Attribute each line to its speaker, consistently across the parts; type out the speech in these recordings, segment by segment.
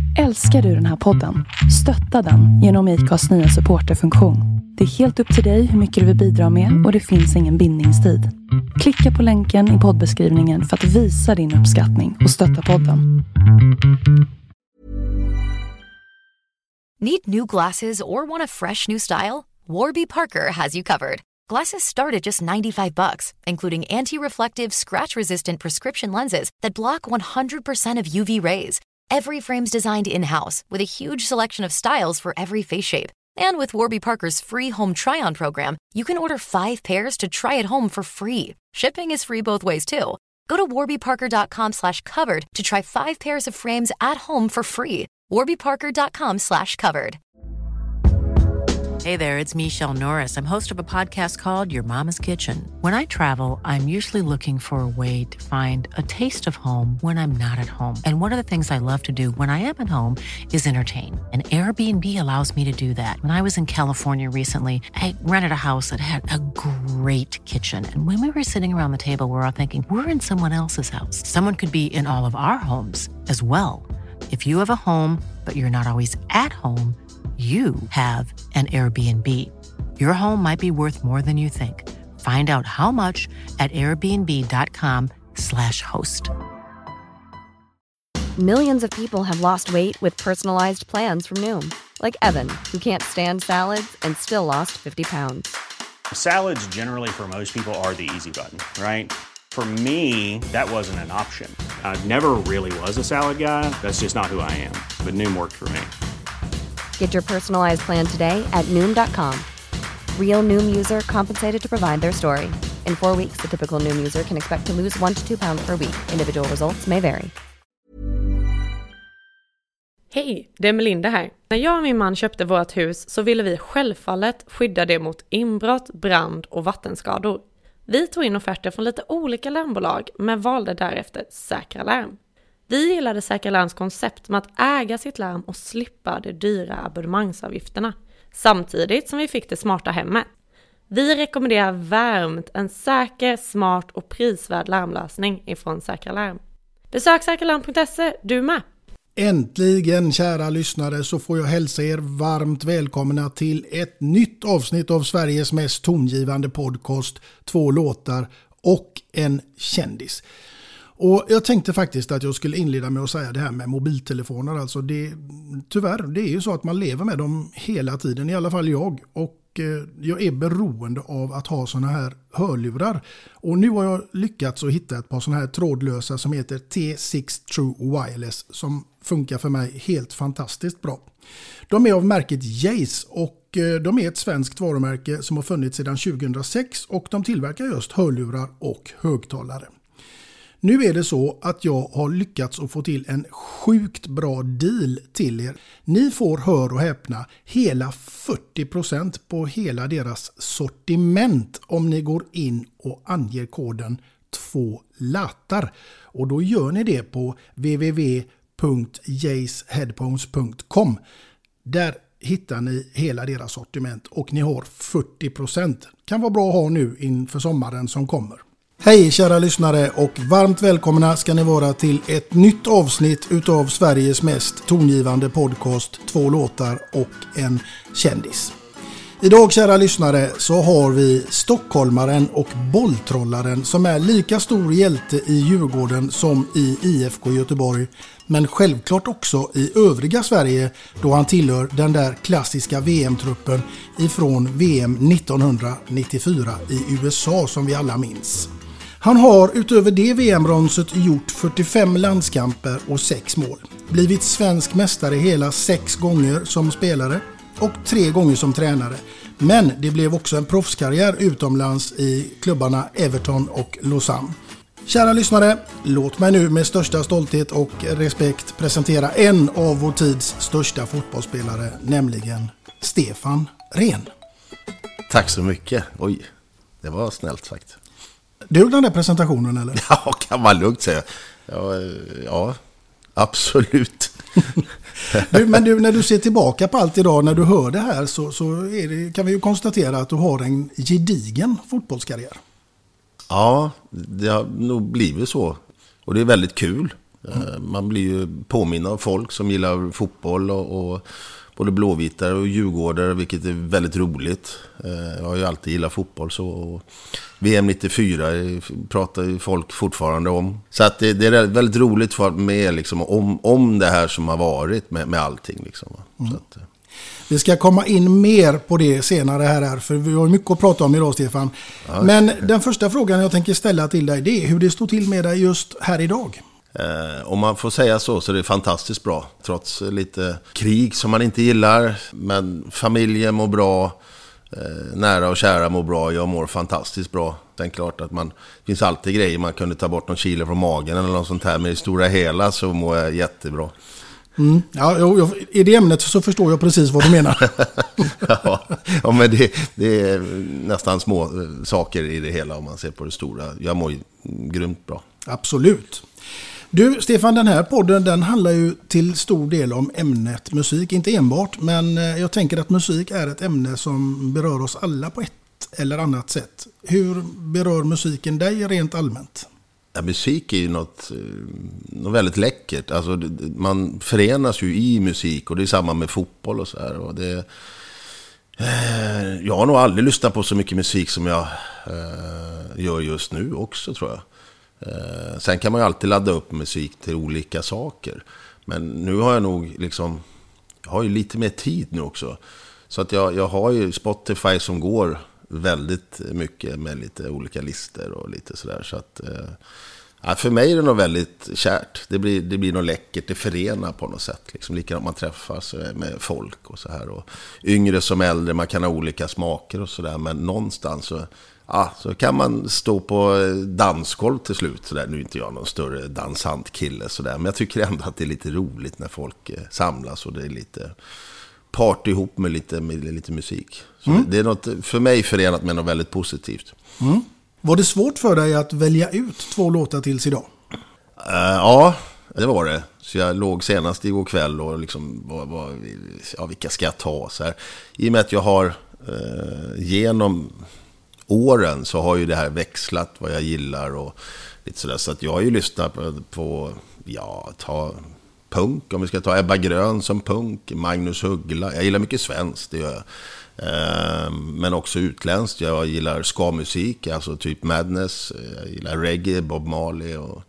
Speaker 1: Älskar du den här podden? Stötta den genom IKAs nya supporterfunktion. Det är helt upp till dig hur mycket du vill bidra med och det finns ingen bindningstid. Klicka på länken i poddbeskrivningen för att visa din uppskattning och stötta podden.
Speaker 2: Need new glasses or want a fresh new style? Warby Parker has you covered. Glasses start at just $95, including anti-reflective, scratch-resistant prescription lenses that block 100% of UV rays. Every frame's designed in-house with a huge selection of styles for every face shape. And with Warby Parker's free home try-on program, you can order 5 pairs to try at home for free. Shipping is free both ways too. Go to warbyparker.com/covered to try 5 pairs of frames at home for free. warbyparker.com/covered.
Speaker 3: Hey there, it's Michelle Norris. I'm host of a podcast called Your Mama's Kitchen. When I travel, I'm usually looking for a way to find a taste of home when I'm not at home. And one of the things I love to do when I am at home is entertain. And Airbnb allows me to do that. When I was in California recently, I rented a house that had a great kitchen. And when we were sitting around the table, we were all thinking, we're in someone else's house. Someone could be in all of our homes as well. If you have a home, but you're not always at home, you have an Airbnb. Your home might be worth more than you think. Find out how much at airbnb.com/host.
Speaker 4: Millions of people have lost weight with personalized plans from Noom. Like Evan, who can't stand salads and still lost 50 pounds.
Speaker 5: Salads generally for most people are the easy button, right? For me, that wasn't an option. I never really was a salad guy. That's just not who I am. But Noom worked for me.
Speaker 4: Get your personalized plan today at Noom.com. Real Noom user compensated to provide their story. In 4 weeks, the typical Noom user can expect to lose 1 to 2 pounds per week. Individual results may vary.
Speaker 6: Hej, det är Melinda här. När jag och min man köpte vårt hus så ville vi självfallet skydda det mot inbrott, brand och vattenskador. Vi tog in offerter från lite olika larmbolag men valde därefter Säkra Larm. Vi gillade Säkra Larms koncept med att äga sitt larm och slippa de dyra abonnemangsavgifterna. Samtidigt som vi fick det smarta hemmet. Vi rekommenderar varmt en säker, smart och prisvärd larmlösning ifrån Säkra Larm. Besök säkralarm.se, du med!
Speaker 7: Äntligen, kära lyssnare, så får jag hälsa er varmt välkomna till ett nytt avsnitt av Sveriges mest tongivande podcast, 2 låtar och en kändis. Och jag tänkte faktiskt att jag skulle inleda med att säga det här med mobiltelefoner. Alltså tyvärr, det är ju så att man lever med dem hela tiden, i alla fall jag. Och jag är beroende av att ha såna här hörlurar. Och nu har jag lyckats att hitta ett par såna här trådlösa som heter T6 True Wireless som funkar för mig helt fantastiskt bra. De är av märket Jayce och de är ett svenskt varumärke som har funnits sedan 2006 och de tillverkar just hörlurar och högtalare. Nu är det så att jag har lyckats att få till en sjukt bra deal till er. Ni får, hör och häpna, hela 40% på hela deras sortiment om ni går in och anger koden 2 latar. Och då gör ni det på www.jayceheadphones.com. Där hittar ni hela deras sortiment och ni har 40%. Kan vara bra att ha nu inför sommaren som kommer. Hej kära lyssnare och varmt välkomna ska ni vara till ett nytt avsnitt utav Sveriges mest tongivande podcast, 2 låtar och en kändis. Idag kära lyssnare så har vi stockholmaren och bolltrollaren som är lika stor hjälte i Djurgården som i IFK Göteborg, men självklart också i övriga Sverige då han tillhör den där klassiska VM-truppen ifrån VM 1994 i USA som vi alla minns. Han har utöver det VM-bronset gjort 45 landskamper och 6 mål. Blivit svensk mästare hela 6 gånger som spelare och 3 gånger som tränare. Men det blev också en proffskarriär utomlands i klubbarna Everton och Lausanne. Kära lyssnare, låt mig nu med största stolthet och respekt presentera en av vår tids största fotbollsspelare, nämligen Stefan Rehn.
Speaker 8: Tack så mycket. Oj, det var snällt sagt.
Speaker 7: Du gjorde den där presentationen eller?
Speaker 8: Ja, kan man lugnt säga. Ja, absolut.
Speaker 7: Men du, när du ser tillbaka på allt idag, när du hör det här så kan vi ju konstatera att du har en gedigen fotbollskarriär.
Speaker 8: Ja, det har nog blivit så. Och det är väldigt kul Man blir ju påminn av folk som gillar fotboll och både blåvitare och djurgårdare, vilket är väldigt roligt. Jag har ju alltid gillat fotboll så. Och VM 94 pratar ju folk fortfarande om. Så att det är väldigt roligt för med liksom, om det här som har varit med allting. Liksom. Så att,
Speaker 7: vi ska komma in mer på det senare här, för vi har mycket att prata om idag, Stefan. Ja. Men den första frågan jag tänker ställa till dig, det är hur det står till med dig just här idag.
Speaker 8: Om man får säga så är det fantastiskt bra. Trots lite krig som man inte gillar. Men familjen mår bra. Nära och kära mår bra. Jag mår fantastiskt bra. Det är klart att det finns alltid grejer. Man kunde ta bort någon kilo från magen eller något sånt här. Men i stora hela så mår jag jättebra.
Speaker 7: Ja, i det ämnet så förstår jag precis vad du menar.
Speaker 8: ja, men det är nästan små saker i det hela om man ser på det stora. Jag mår grymt bra.
Speaker 7: Absolut. Du, Stefan, den här podden den handlar ju till stor del om ämnet musik. Inte enbart, men jag tänker att musik är ett ämne som berör oss alla på ett eller annat sätt. Hur berör musiken dig rent allmänt?
Speaker 8: Ja, musik är ju något väldigt läckert. Alltså, man förenas ju i musik och det är samma med fotboll och så här. Och jag har nog aldrig lyssnat på så mycket musik som jag gör just nu också, tror jag. Sen kan man ju alltid ladda upp musik till olika saker. Men nu har jag nog liksom, jag har ju lite mer tid nu också. Så att jag har ju Spotify som går väldigt mycket med lite olika listor och lite sådär. Så att för mig är det nog väldigt kärt. Det blir nog läckert, det förenar på något sätt. Liksom, likadant man träffas med folk och så här. Och yngre som äldre, man kan ha olika smaker och sådär. Men någonstans så kan man stå på dansgolv till slut. Så där. Nu är inte jag någon större dansantkille så där, men jag tycker ändå att det är lite roligt när folk samlas och det är lite party ihop med lite musik. Så det är något för mig förenat med något väldigt positivt.
Speaker 7: Var det svårt för dig att välja ut 2 låtar tills idag?
Speaker 8: Ja, det var det. Så jag låg senast igår kväll och liksom vilka ska jag ta så här. I och med att jag har genom åren så har ju det här växlat vad jag gillar och lite sådär. Så att jag har ju lyssnat på ta punk, om vi ska ta Ebba Grön som punk, Magnus Huggla. Jag gillar mycket svenskt, det gör jag. Men också utländskt. Jag gillar ska-musik, alltså typ Madness. Jag gillar reggae, Bob Marley och...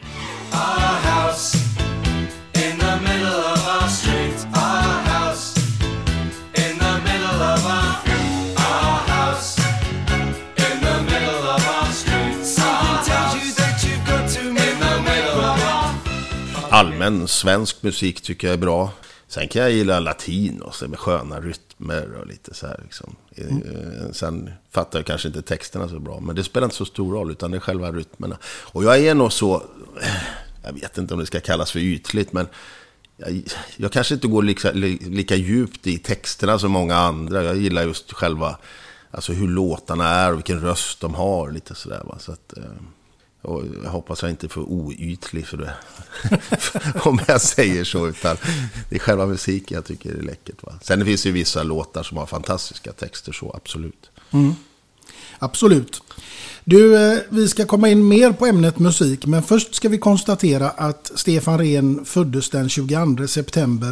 Speaker 8: Our house in the middle of our street. Our house in the middle of our house in the middle of our street. Something tells you that you've got to in the middle of our... Allmän svensk musik tycker jag är bra. Sen kan jag gilla latin och så med sköna rytmer och lite så här liksom. Sen fattar jag kanske inte texterna så bra, men det spelar inte så stor roll utan det är själva rytmerna. Och jag är nog så, jag vet inte om det ska kallas för ytligt, men jag kanske inte går lika djupt i texterna som många andra. Jag gillar just själva, alltså hur låtarna är och vilken röst de har, lite sådär va. Så att... Och jag hoppas jag inte får oytlig för det om jag säger så, utan det är själva musiken jag tycker är läckert va? Sen finns det ju vissa låtar som har fantastiska texter, så absolut.
Speaker 7: Absolut. Du, vi ska komma in mer på ämnet musik, men först ska vi konstatera att Stefan Rehn föddes den 22 september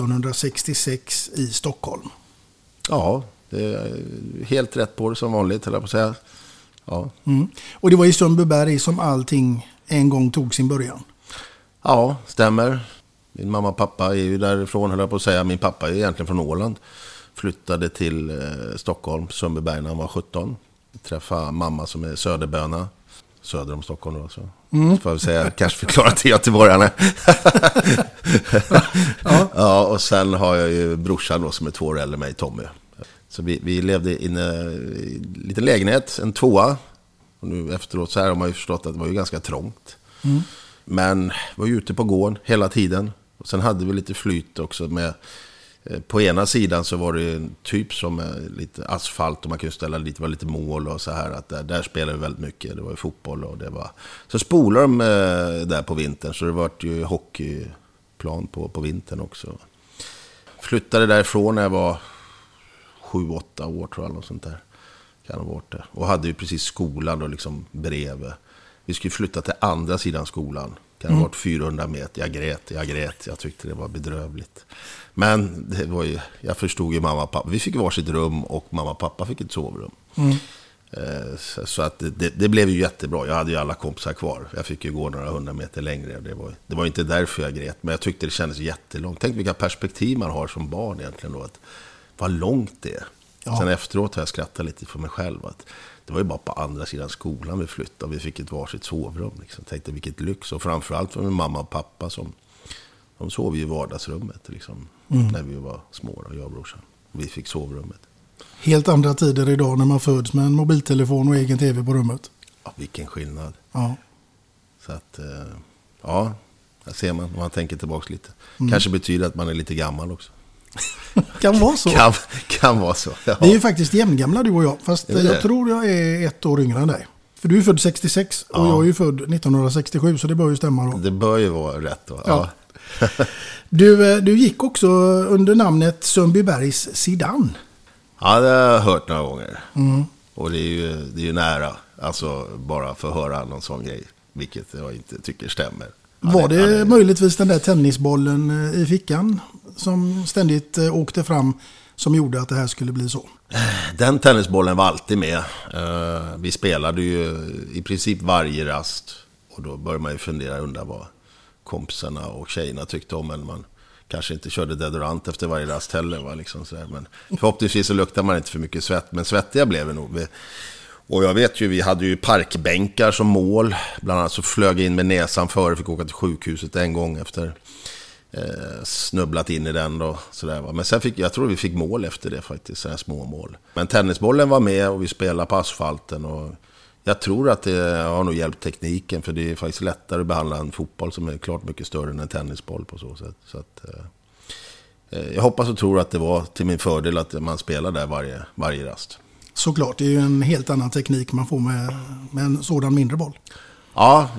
Speaker 7: 1966 i Stockholm.
Speaker 8: Ja, det är helt rätt på det som vanligt, höll jag på att säga. Ja.
Speaker 7: Och det var i Sundbyberg som allting en gång tog sin början.
Speaker 8: Ja, stämmer. Min mamma och pappa är ju därifrån, höll jag på att säga. Min pappa är egentligen från Åland. Flyttade till Stockholm, Sundbyberg, när han var 17. Träffade mamma som är söderböna. Söder om Stockholm då. Så får jag säga, kanske förklara till göteborgarna. Ja, och sen har jag ju brorsan då som är 2 år äldre än mig, Tommy. Så vi levde i en liten lägenhet, en 2:a. Och nu efteråt så här har man ju förstått att det var ju ganska trångt. Men var ju ute på gården hela tiden. Och sen hade vi lite flyt också med... På ena sidan så var det en typ som lite asfalt och man kunde ställa lite mål och så här. Att där spelade vi väldigt mycket. Det var ju fotboll och det var... Så spolade de där på vintern, så det var ju hockeyplan på vintern också. Flyttade därifrån när jag var 7-8 år tror jag, något sånt där. Kan ha varit det. Och hade ju precis skolan och liksom bredvid. Vi skulle flytta till andra sidan skolan. Kan ha varit 400 meter. Jag grät. Jag tyckte det var bedrövligt. Men det var ju, jag förstod ju mamma och pappa. Vi fick varsitt rum och mamma och pappa fick ett sovrum. Så att det blev ju jättebra. Jag hade ju alla kompisar kvar. Jag fick ju gå några 100 meter längre. Det var inte därför jag grät. Men jag tyckte det kändes jättelångt. Tänk vilka perspektiv man har som barn egentligen då. Att vad långt det är. Ja. Sen efteråt har jag skrattat lite för mig själv. Att det var ju bara på andra sidan skolan vi flyttade. Och vi fick ett varsitt sovrum. Liksom. Tänkte vilket lyx. Och framförallt för min mamma och pappa som... De sov ju i vardagsrummet liksom, när vi var små, och jag och brorsan. Vi fick sovrummet.
Speaker 7: Helt andra tider idag när man föds med en mobiltelefon och egen tv på rummet.
Speaker 8: Ja, vilken skillnad.
Speaker 7: Ja.
Speaker 8: Så att, ja, där ser man om man tänker tillbaka lite. Kanske betyder att man är lite gammal också.
Speaker 7: Kan vara så.
Speaker 8: Kan vara så, ja.
Speaker 7: Vi är ju faktiskt jämngamla du och jag. Fast jag tror jag är 1 år yngre än dig. För du är född 66 och jag är ju född 1967, så det bör ju stämma då.
Speaker 8: Det bör ju vara rätt då, ja.
Speaker 7: Du gick också under namnet Sundbybergs Zidane.
Speaker 8: Ja, det har jag hört några gånger. Och det är ju nära. Alltså bara för att höra någon sån grej. Vilket jag inte tycker stämmer.
Speaker 7: Var det möjligtvis den där tennisbollen i fickan som ständigt åkte fram som gjorde att det här skulle bli så?
Speaker 8: Den tennisbollen var alltid med. Vi spelade ju i princip varje rast. Och då började man ju fundera, undra vad kompisarna och tjejerna tyckte om. Men man kanske inte körde deodorant efter varje rast heller. Va? Liksom sådär. Men förhoppningsvis så luktar man inte för mycket svett. Men svettiga blev vi nog. Och jag vet ju, vi hade ju parkbänkar som mål. Bland annat så flög jag in med näsan före. Fick åka till sjukhuset en gång efter snubblat in i den då, sådär, va. Men sen jag tror vi fick mål efter det faktiskt, sådana små mål. Men tennisbollen var med och vi spelade på asfalten, och jag tror att det har nog hjälpt tekniken, för det är faktiskt lättare att behandla en fotboll som är klart mycket större än en tennisboll på så sätt. Så att, jag hoppas och tror att det var till min fördel att man spelar där varje rast. Såklart,
Speaker 7: det är ju en helt annan teknik man får med en sådan mindre boll.
Speaker 8: Ja,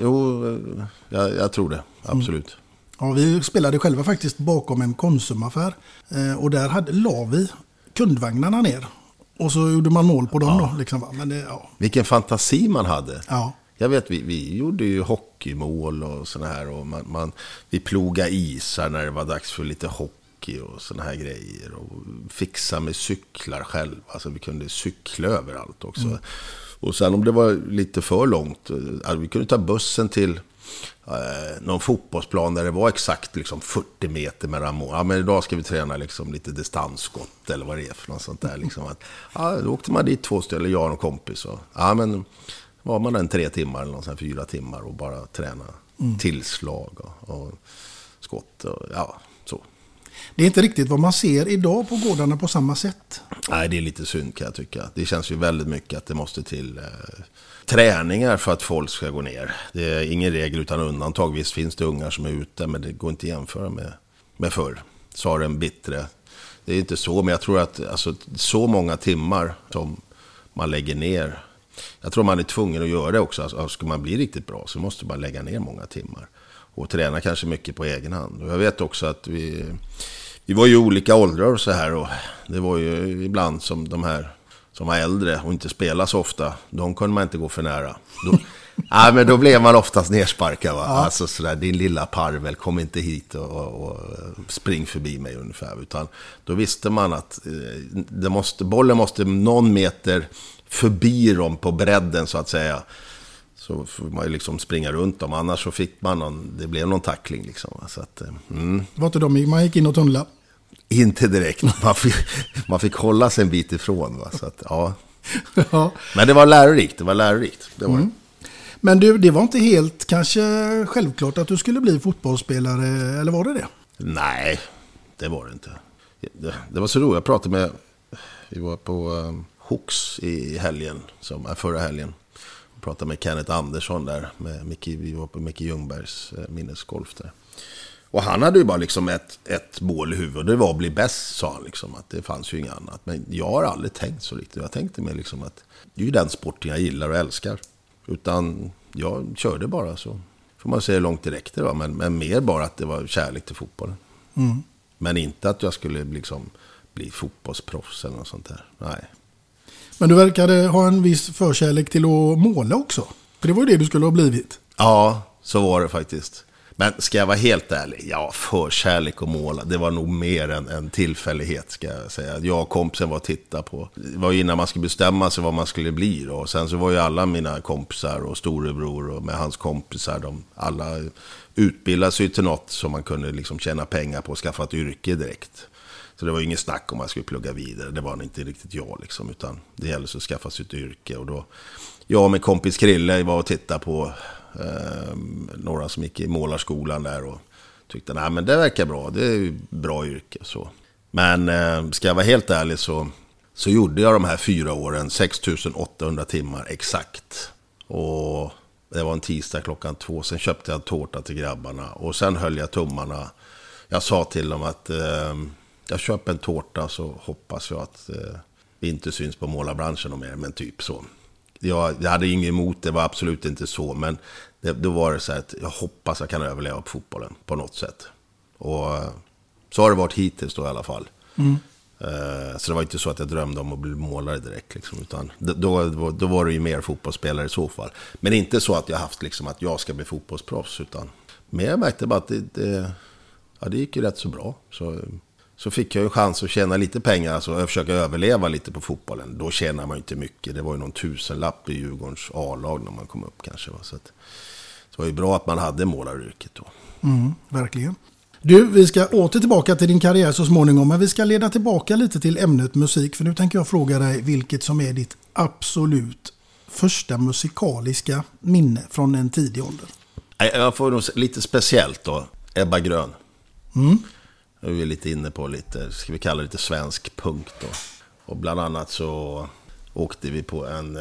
Speaker 8: jag tror det, absolut.
Speaker 7: Ja, vi spelade själva faktiskt bakom en Konsumaffär och där la vi kundvagnarna ner. Och så gjorde man mål på dem då. Liksom. Men
Speaker 8: vilken fantasi man hade.
Speaker 7: Ja.
Speaker 8: Jag vet, vi gjorde ju hockeymål och såna här. Och vi plogade isar när det var dags för lite hockey och såna här grejer. Och fixa med cyklar själv. Alltså vi kunde cykla överallt också. Och sen om det var lite för långt, vi kunde ta bussen till någon fotbollsplan där det var exakt liksom 40 meter mellan mål. Ja, men idag ska vi träna liksom lite distansskott eller vad det är för något sånt där. Liksom att, då åkte man dit 2 stycken, eller jag och en kompis. Och, men var man 3 timmar eller någon 4 timmar och bara träna tillslag och skott och så.
Speaker 7: Det är inte riktigt vad man ser idag på gårdarna på samma sätt.
Speaker 8: Nej, det är lite synd kan jag tycka. Det känns ju väldigt mycket att det måste till träningar för att folk ska gå ner. Det är ingen regel utan undantag. Visst finns det ungar som är ute, men det går inte att jämföra med förr. Sa den bittre. Det är inte så, men jag tror att alltså, så många timmar som man lägger ner. Jag tror man är tvungen att göra det också. Alltså, ska man bli riktigt bra så måste man lägga ner många timmar. Och träna kanske mycket på egen hand. Och jag vet också att vi var ju olika åldrar och så här. Och det var ju ibland som de här som var äldre och inte spelar så ofta. De kunde man inte gå för nära. Men då blev man oftast nersparkad. Va? Ja. Alltså sådär, din lilla parvel, kom inte hit och spring förbi mig ungefär. Utan då visste man att bollen måste någon meter förbi dem på bredden så att säga. Så får man ju liksom springa runt dem. Annars så fick man det blev någon tackling liksom. Så att,
Speaker 7: var inte man gick in och tunnla?
Speaker 8: Inte direkt. Man fick hålla sig en bit ifrån. Va? Så att, ja. Men det var lärorikt. Det var det.
Speaker 7: Men du, det var inte helt kanske självklart att du skulle bli fotbollsspelare, eller var det det?
Speaker 8: Nej, det var det inte. Det var så roligt. Vi var på Hooks i helgen, förra helgen. Jag pratade med Kenneth Andersson där. Vi var på Micke Ljungbergs minnesgolf där. Och han hade ju bara liksom ett mål i huvudet. Det var att bli bäst, sa han liksom. Att det fanns ju inget annat. Men jag har aldrig tänkt så riktigt. Jag tänkte mig liksom att det är ju den sporten jag gillar och älskar. Utan jag körde bara så. Får man säga långt direkt det var. Men mer bara att det var kärlek till fotbollen. Men inte att jag skulle liksom bli fotbollsproffs eller något sånt där. Nej.
Speaker 7: Men du verkade ha en viss förkärlek till att måla också. För det var ju det du skulle ha blivit.
Speaker 8: Ja, så var det faktiskt. Men ska jag vara helt ärlig, ja, förkärlek och måla, det var nog mer en tillfällighet, ska jag säga. Jag och kompisen var att titta på. Det var innan man skulle bestämma sig vad man skulle bli då. Och sen så var ju alla mina kompisar och storebror och med hans kompisar, alla utbildade sig till något som man kunde liksom tjäna pengar på och skaffa ett yrke direkt. Så det var ju ingen snack om man skulle plugga vidare. Det var inte riktigt jag liksom, utan det gällde att skaffa sig ett yrke. Och då, jag och min kompis Krille var och tittade på några som gick i målarskolan där och tyckte, nej men det verkar bra, det är ju bra yrke så. Men ska jag vara helt ärlig så gjorde jag de här 4 åren 6800 timmar exakt. Och det var en tisdag 2:00, sen köpte jag en tårta till grabbarna och sen höll jag tummarna. Jag sa till dem att jag köper en tårta så hoppas jag att vi inte syns på målarbranschen och mer, men typ så. Jag hade inget emot, det var absolut inte så, men då var det så här att jag hoppas jag kan överleva på fotbollen på något sätt. Och så har det varit hittills då i alla fall. Så det var inte så att jag drömde om att bli målare direkt liksom, utan då var det ju mer fotbollsspelare i så fall. Men inte så att jag haft liksom att jag ska bli fotbollsproffs, utan men jag märkte bara att det gick ju rätt så bra. Så fick jag en chans att tjäna lite pengar, alltså försöka överleva lite på fotbollen. Då tjänar man ju inte mycket. Det var ju någon 1000-lapp i Djurgårdens A-lag när man kom upp kanske. Så det var ju bra att man hade målaryrket då.
Speaker 7: Verkligen. Du, vi ska åter tillbaka till din karriär så småningom, men vi ska leda tillbaka lite till ämnet musik. För nu tänker jag fråga dig vilket som är ditt absolut första musikaliska minne från en tidig ålder.
Speaker 8: Jag får nog lite speciellt då. Ebba Grön. Vi är lite inne på lite, ska vi kalla det lite svensk punk då. Och bland annat så åkte vi på en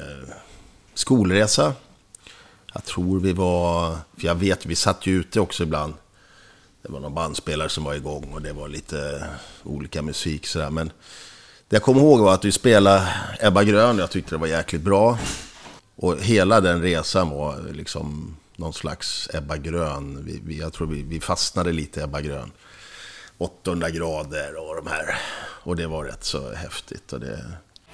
Speaker 8: skolresa. Jag tror vi var, för jag vet, vi satt ju ute också ibland. Det var någon bandspelare som var igång och det var lite olika musik sådär. Men det jag kommer ihåg var att vi spelade Ebba Grön. Jag tyckte det var jäkligt bra. Och hela den resan var liksom någon slags Ebba Grön. Jag tror vi fastnade lite i Ebba Grön. 800 grader och de här. Och det var rätt så häftigt. Och det...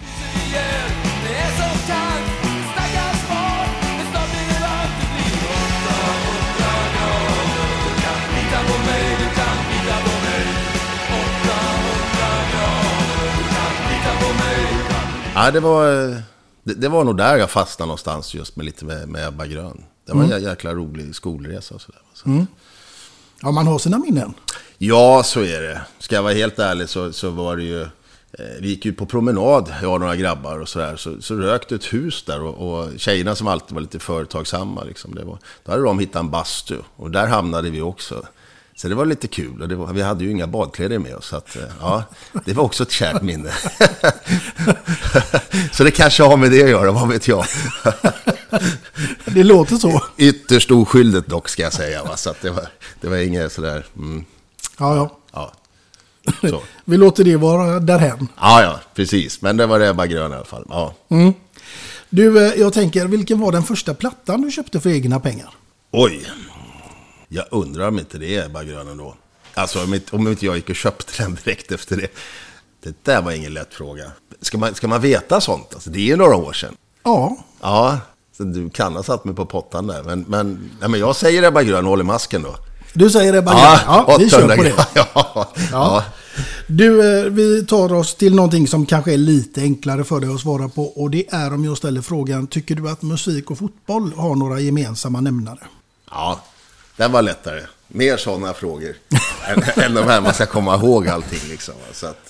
Speaker 8: Ja, det var nog där jag fastnade någonstans just med lite med Ebba Grön. Det var en jäkla rolig skolresa och sådär. Så.
Speaker 7: Ja, man har sina minnen.
Speaker 8: Ja, så är det. Ska jag vara helt ärlig så var det ju... Vi gick ju på promenad, jag och några grabbar och sådär. Så rökte ett hus där och tjejerna som alltid var lite företagsamma liksom, då hade de hittat en bastu och där hamnade vi också. Så det var lite kul och vi hade ju inga badkläder med oss, så att, ja, det var också ett kärt minne. Så det kanske har med det att göra, vad vet jag.
Speaker 7: Det låter så.
Speaker 8: Ytterst oskyldigt dock, ska jag säga, va? Så att det var inget sådär...
Speaker 7: Ja.
Speaker 8: Så.
Speaker 7: Vi låter det vara därhen.
Speaker 8: Ja, precis. Men det var det Ebba Grön i alla fall. Ja.
Speaker 7: Du, jag tänker, vilken var den första plattan du köpte för egna pengar?
Speaker 8: Oj, jag undrar om inte det är Ebba Grön ändå. Alltså om inte jag gick och köpte den direkt efter det. Det där var ingen lätt fråga. Ska man veta sånt? Alltså, det är några år sedan. Ja, så du kan ha satt mig på pottan där. Men jag säger Ebba Grön, håller masken då.
Speaker 7: Du säger Ebba Grön. Ja, vi kör på det.
Speaker 8: Ja.
Speaker 7: Du, vi tar oss till någonting som kanske är lite enklare för dig att svara på. Och det är om jag ställer frågan, tycker du att musik och fotboll har några gemensamma nämnare?
Speaker 8: Ja, den var lättare. Mer sådana frågor än de här man ska komma ihåg allting liksom. Så att,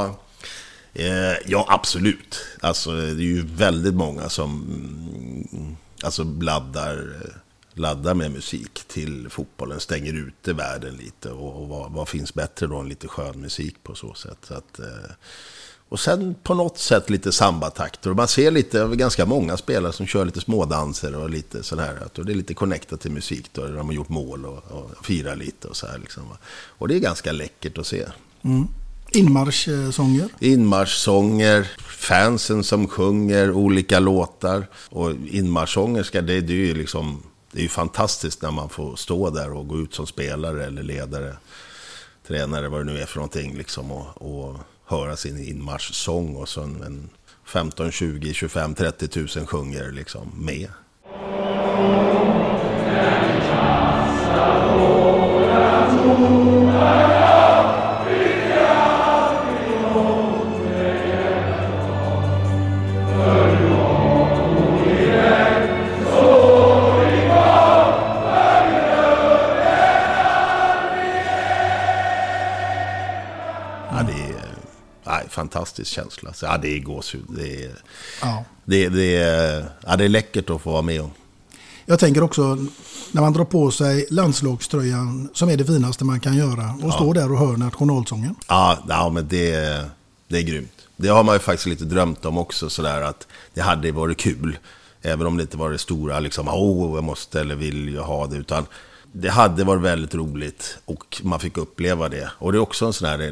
Speaker 8: ja, absolut. Alltså, det är ju väldigt många som laddar med musik till fotbollen, stänger ute världen lite och vad finns bättre då än lite skön musik på så sätt. Så att, och sen på något sätt lite sambatakter och man ser lite ganska många spelare som kör lite smådanser och lite sån här, och det är lite connectat till musik då, där de har gjort mål och firar lite och så här liksom. Och det är ganska läckert att se. Inmarschsånger, fansen som sjunger olika låtar, och inmarschsångerska, det är ju liksom, det är ju fantastiskt när man får stå där och gå ut som spelare eller ledare, tränare, vad det nu är för någonting liksom, och höra sin inmarschsång och så en 15, 20, 25, 30 000 sjunger liksom med. Fantastisk känsla. Så, det är gåshud. Det är läckert att få vara med om.
Speaker 7: Jag tänker också när man drar på sig landslagströjan som är det finaste man kan göra och står där och hör nationalsången.
Speaker 8: Ja, men det är grymt. Det har man ju faktiskt lite drömt om också, sådär att det hade varit kul. Även om det inte var det stora liksom, jag måste eller vill jag ha det, utan det hade varit väldigt roligt och man fick uppleva det. Och det är också en sån här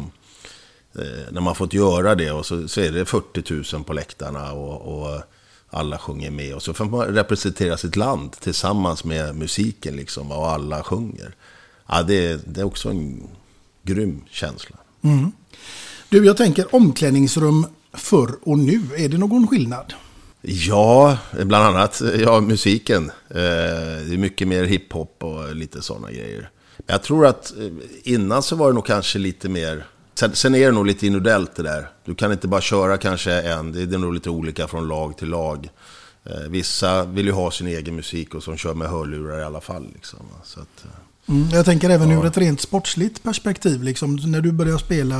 Speaker 8: när man fått göra det och så är det 40 000 på läktarna och alla sjunger med och så får man representera sitt land tillsammans med musiken liksom, och alla sjunger. Ja, det är också en grym känsla.
Speaker 7: Mm. Du, jag tänker omklädningsrum förr och nu, är det någon skillnad?
Speaker 8: Ja, bland annat musiken. Det är mycket mer hiphop och lite sådana grejer. Jag tror att innan så var det nog kanske lite mer. Sen är det nog lite individuellt det där. Du kan inte bara köra kanske det är nog lite olika från lag till lag. Vissa vill ju ha sin egen musik och som kör med hörlurar i alla fall. Liksom. Så att,
Speaker 7: jag tänker även ur ett rent sportsligt perspektiv. Liksom, när du började spela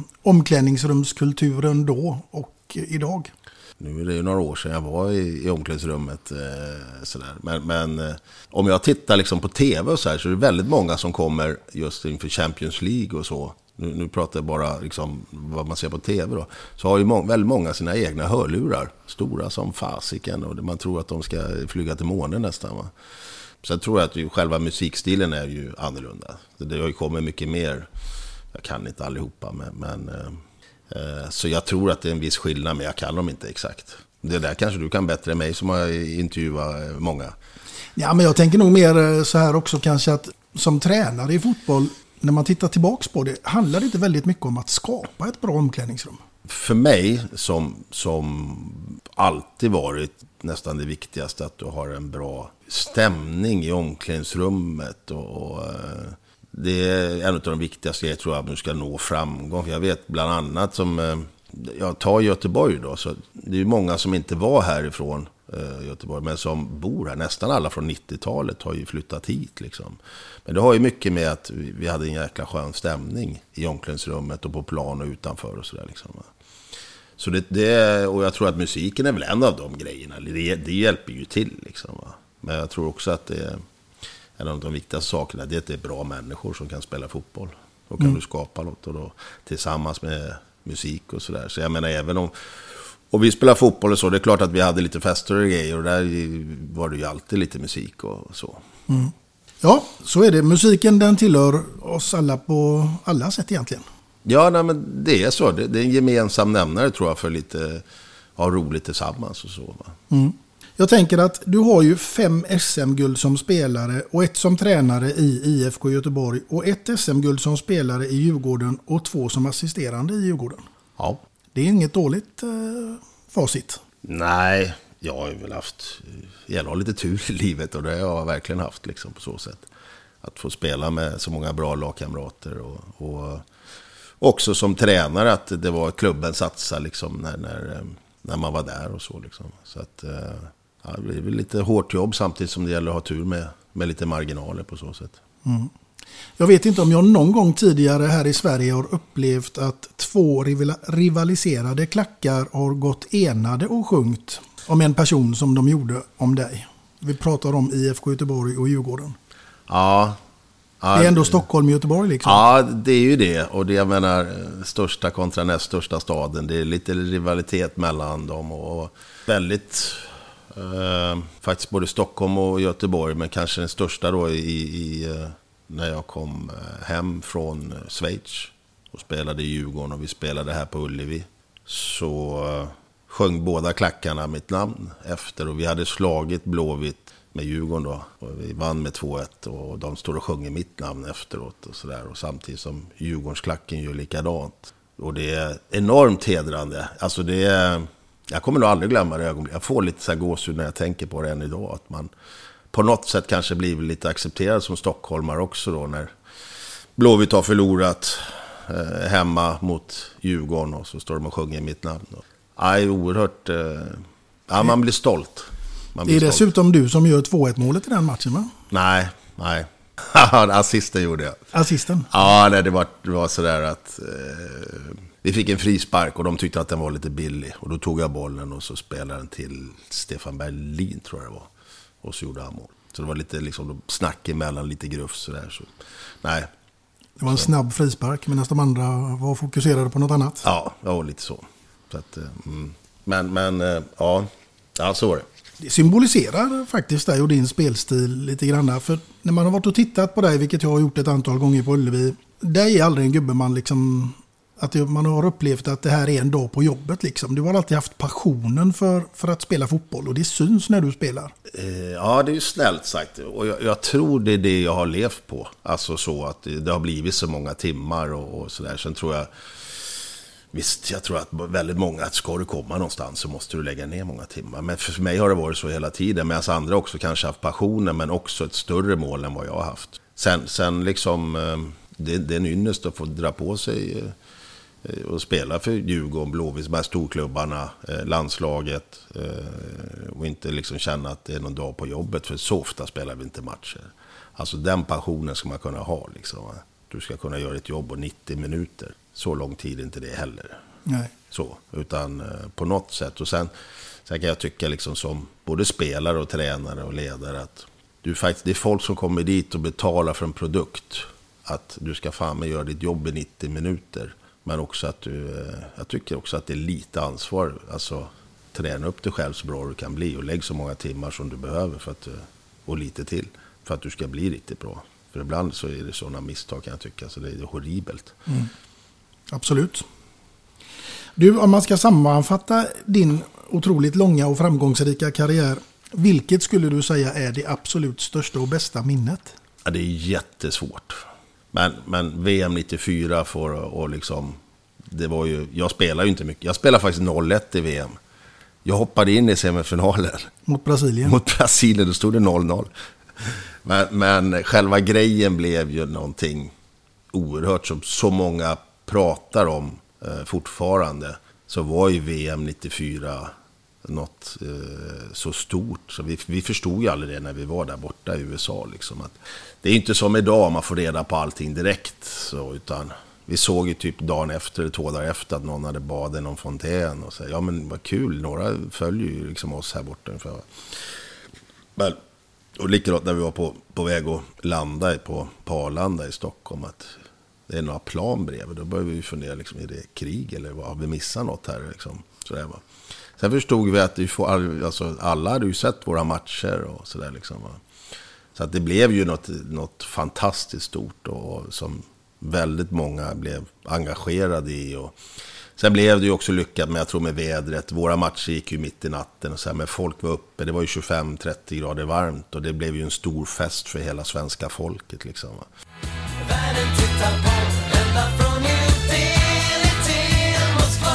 Speaker 7: omklädningsrumskulturen då och idag.
Speaker 8: Nu är det ju några år sedan jag var i omklädningsrummet. Sådär. Men om jag tittar liksom på tv och så är det väldigt många som kommer just inför Champions League och så. Nu pratar jag bara liksom vad man ser på tv då. Så har ju väldigt många sina egna hörlurar. Stora som fasiken. Och man tror att de ska flyga till månen nästan. Va? Så jag tror att själva musikstilen är ju annorlunda. Det har ju kommit mycket mer. Jag kan inte allihopa. Men så jag tror att det är en viss skillnad. Men jag kan dem inte exakt. Det där kanske du kan bättre än mig som har intervjuat många.
Speaker 7: Ja, men jag tänker nog mer så här också kanske att som tränare i fotboll. När man tittar tillbaks på det, handlar det inte väldigt mycket om att skapa ett bra omklädningsrum?
Speaker 8: För mig som alltid varit nästan det viktigaste att du har en bra stämning i omklädningsrummet. Och det är en av de viktigaste grejer, tror jag, att du ska nå framgång. För jag vet bland annat som jag tar Göteborg då, så det är ju många som inte var härifrån Göteborg, men som bor här. Nästan alla från 90-talet har ju flyttat hit liksom. Men det har ju mycket med att vi hade en jäkla skön stämning i omklädningsrummet och på plan och utanför och sådär liksom. Så och jag tror att musiken är väl en av de grejerna. Det hjälper ju till liksom. Men jag tror också att det är en av de viktigaste sakerna, det är att det är bra människor som kan spela fotboll. Då kan du skapa något och då tillsammans med musik och sådär. Så jag menar, även om och vi spelar fotboll och så, det är klart att vi hade lite fester och grejer och där var det ju alltid lite musik och så.
Speaker 7: Mm. Ja, så är det. Musiken, den tillhör oss alla på alla sätt egentligen.
Speaker 8: Ja, nej, men det är så. Det är en gemensam nämnare, tror jag, för lite ha roligt tillsammans och så. Va?
Speaker 7: Mm. Jag tänker att du har ju 5 SM-guld som spelare och 1 som tränare i IFK Göteborg och 1 SM-guld som spelare i Djurgården och 2 som assisterande i Djurgården.
Speaker 8: Ja.
Speaker 7: Det är inget dåligt facit.
Speaker 8: Nej, jag har väl jag har lite tur i livet och det har jag verkligen haft liksom, på så sätt. Att få spela med så många bra lagkamrater och också som tränare att det var klubben satsa liksom, när man var där och så. Liksom. Så att, det är väl lite hårt jobb samtidigt som det gäller att ha tur med lite marginaler på så sätt.
Speaker 7: Mm. Jag vet inte om jag någon gång tidigare här i Sverige har upplevt att 2 rivaliserade klackar har gått enade och sjungt om en person som de gjorde om dig. Vi pratar om IFK Göteborg och Djurgården.
Speaker 8: Ja.
Speaker 7: Det är ändå Stockholm och Göteborg liksom.
Speaker 8: Ja, det är ju det. Och det, jag menar, största kontra näst största staden. Det är lite rivalitet mellan dem och väldigt faktiskt både Stockholm och Göteborg, men kanske den största då när jag kom hem från Schweiz och spelade i Djurgården och vi spelade här på Ullevi, så sjöng båda klackarna mitt namn efter och vi hade slagit Blåvitt med Djurgården då och vi vann med 2-1 och de står och sjunger mitt namn efteråt och sådär, och samtidigt som Djurgårdsklacken gör likadant. Och det är enormt hedrande. Alltså det är, jag kommer nog aldrig glömma det ögonblick. Jag får lite så här gåshud när jag tänker på det än idag, att på något sätt kanske blivit lite accepterad som stockholmare också då, när Blåvitt har förlorat hemma mot Djurgården och så står de och sjunger i mitt namn. Oerhört... man blir stolt.
Speaker 7: Det är dessutom du som gör 2-1-målet i den matchen, va?
Speaker 8: Nej. Assisten gjorde jag.
Speaker 7: Assisten?
Speaker 8: Ja, det var sådär att vi fick en frispark och de tyckte att den var lite billig. Och då tog jag bollen och så spelade den till Stefan Berlin, tror jag det var. Och så gjorde han mål. Så det var lite liksom snack emellan, lite gruff sådär. Så, nej.
Speaker 7: Det var en snabb frispark, medan de andra var fokuserade på något annat.
Speaker 8: Ja, lite så. Så att, men ja, så var det.
Speaker 7: Det symboliserar faktiskt dig och din spelstil lite grann. För när man har varit och tittat på dig, vilket jag har gjort ett antal gånger på Ullevi, det är aldrig en gubbe man liksom... Att man har upplevt att det här är en dag på jobbet liksom. Du har alltid haft passionen för att spela fotboll och det syns när du spelar.
Speaker 8: Ja, det är ju snällt sagt. Och jag tror det är det jag har levt på. Alltså så att det har blivit så många timmar och sådär. Sen tror jag... Visst, jag tror att väldigt många, att ska du komma någonstans så måste du lägga ner många timmar. Men för mig har det varit så hela tiden. Medan andra också kanske haft passionen, men också ett större mål än vad jag har haft. Sen liksom, det är en ynnest att få dra på sig och spela för Djurgården, Blåvitt, de här storklubbarna, landslaget. Och inte liksom känna att det är någon dag på jobbet, för så ofta spelar vi inte matcher. Alltså den passionen ska man kunna ha liksom. Du ska kunna göra ett jobb på 90 minuter. Så lång tid är inte det heller.
Speaker 7: Nej.
Speaker 8: Så, utan på något sätt. Och sen kan jag tycka liksom som både spelare och tränare och ledare att det är folk som kommer dit och betalar för en produkt. Att du ska fan med göra ditt jobb i 90 minuter. Men också att jag tycker också att det är lite ansvar. Alltså träna upp dig själv så bra du kan bli och lägg så många timmar som du behöver och lite till för att du ska bli riktigt bra. För ibland så är det sådana misstag kan jag tycka, så det är horribelt.
Speaker 7: Mm. Absolut. Du, om man ska sammanfatta din otroligt långa och framgångsrika karriär, vilket skulle du säga är det absolut största och bästa minnet?
Speaker 8: Ja, det är jättesvårt. Men VM 94 och liksom, det var ju, jag spelar ju inte mycket. Jag spelar faktiskt 0-1 i VM. Jag hoppade in i semifinalen.
Speaker 7: Mot Brasilien?
Speaker 8: Mot Brasilien, då stod det 0-0. Men själva grejen blev ju någonting oerhört som så många pratar om fortfarande. Så var ju VM 94 något så stort. Så vi förstod ju aldrig det när vi var där borta i USA. Liksom, att det är inte som idag man får reda på allting direkt. Så, utan vi såg ju typ dagen efter, 2 dagar efter att någon hade badat i någon fontän. Och så, ja men vad kul, några följer ju liksom oss här borta ungefär. Men, och likadant när vi var på väg att landa på Arlanda i Stockholm, att det är några plan bredvid. Då började vi fundera, liksom, är det krig eller vad? Har vi missat något här? Liksom? Så där, va? Sen förstod vi att alla hade ju sett våra matcher och sådär. Liksom, va? Så att det blev ju något fantastiskt stort och som väldigt många blev engagerade i. Och sen blev det ju också lyckat med, jag tror med vädret. Våra matcher gick ju mitt i natten och så här, men folk var uppe. Det var ju 25-30 grader varmt och det blev ju en stor fest för hela svenska folket. Liksom, va? Världen tittar på, ända från New Delhi till Moskva.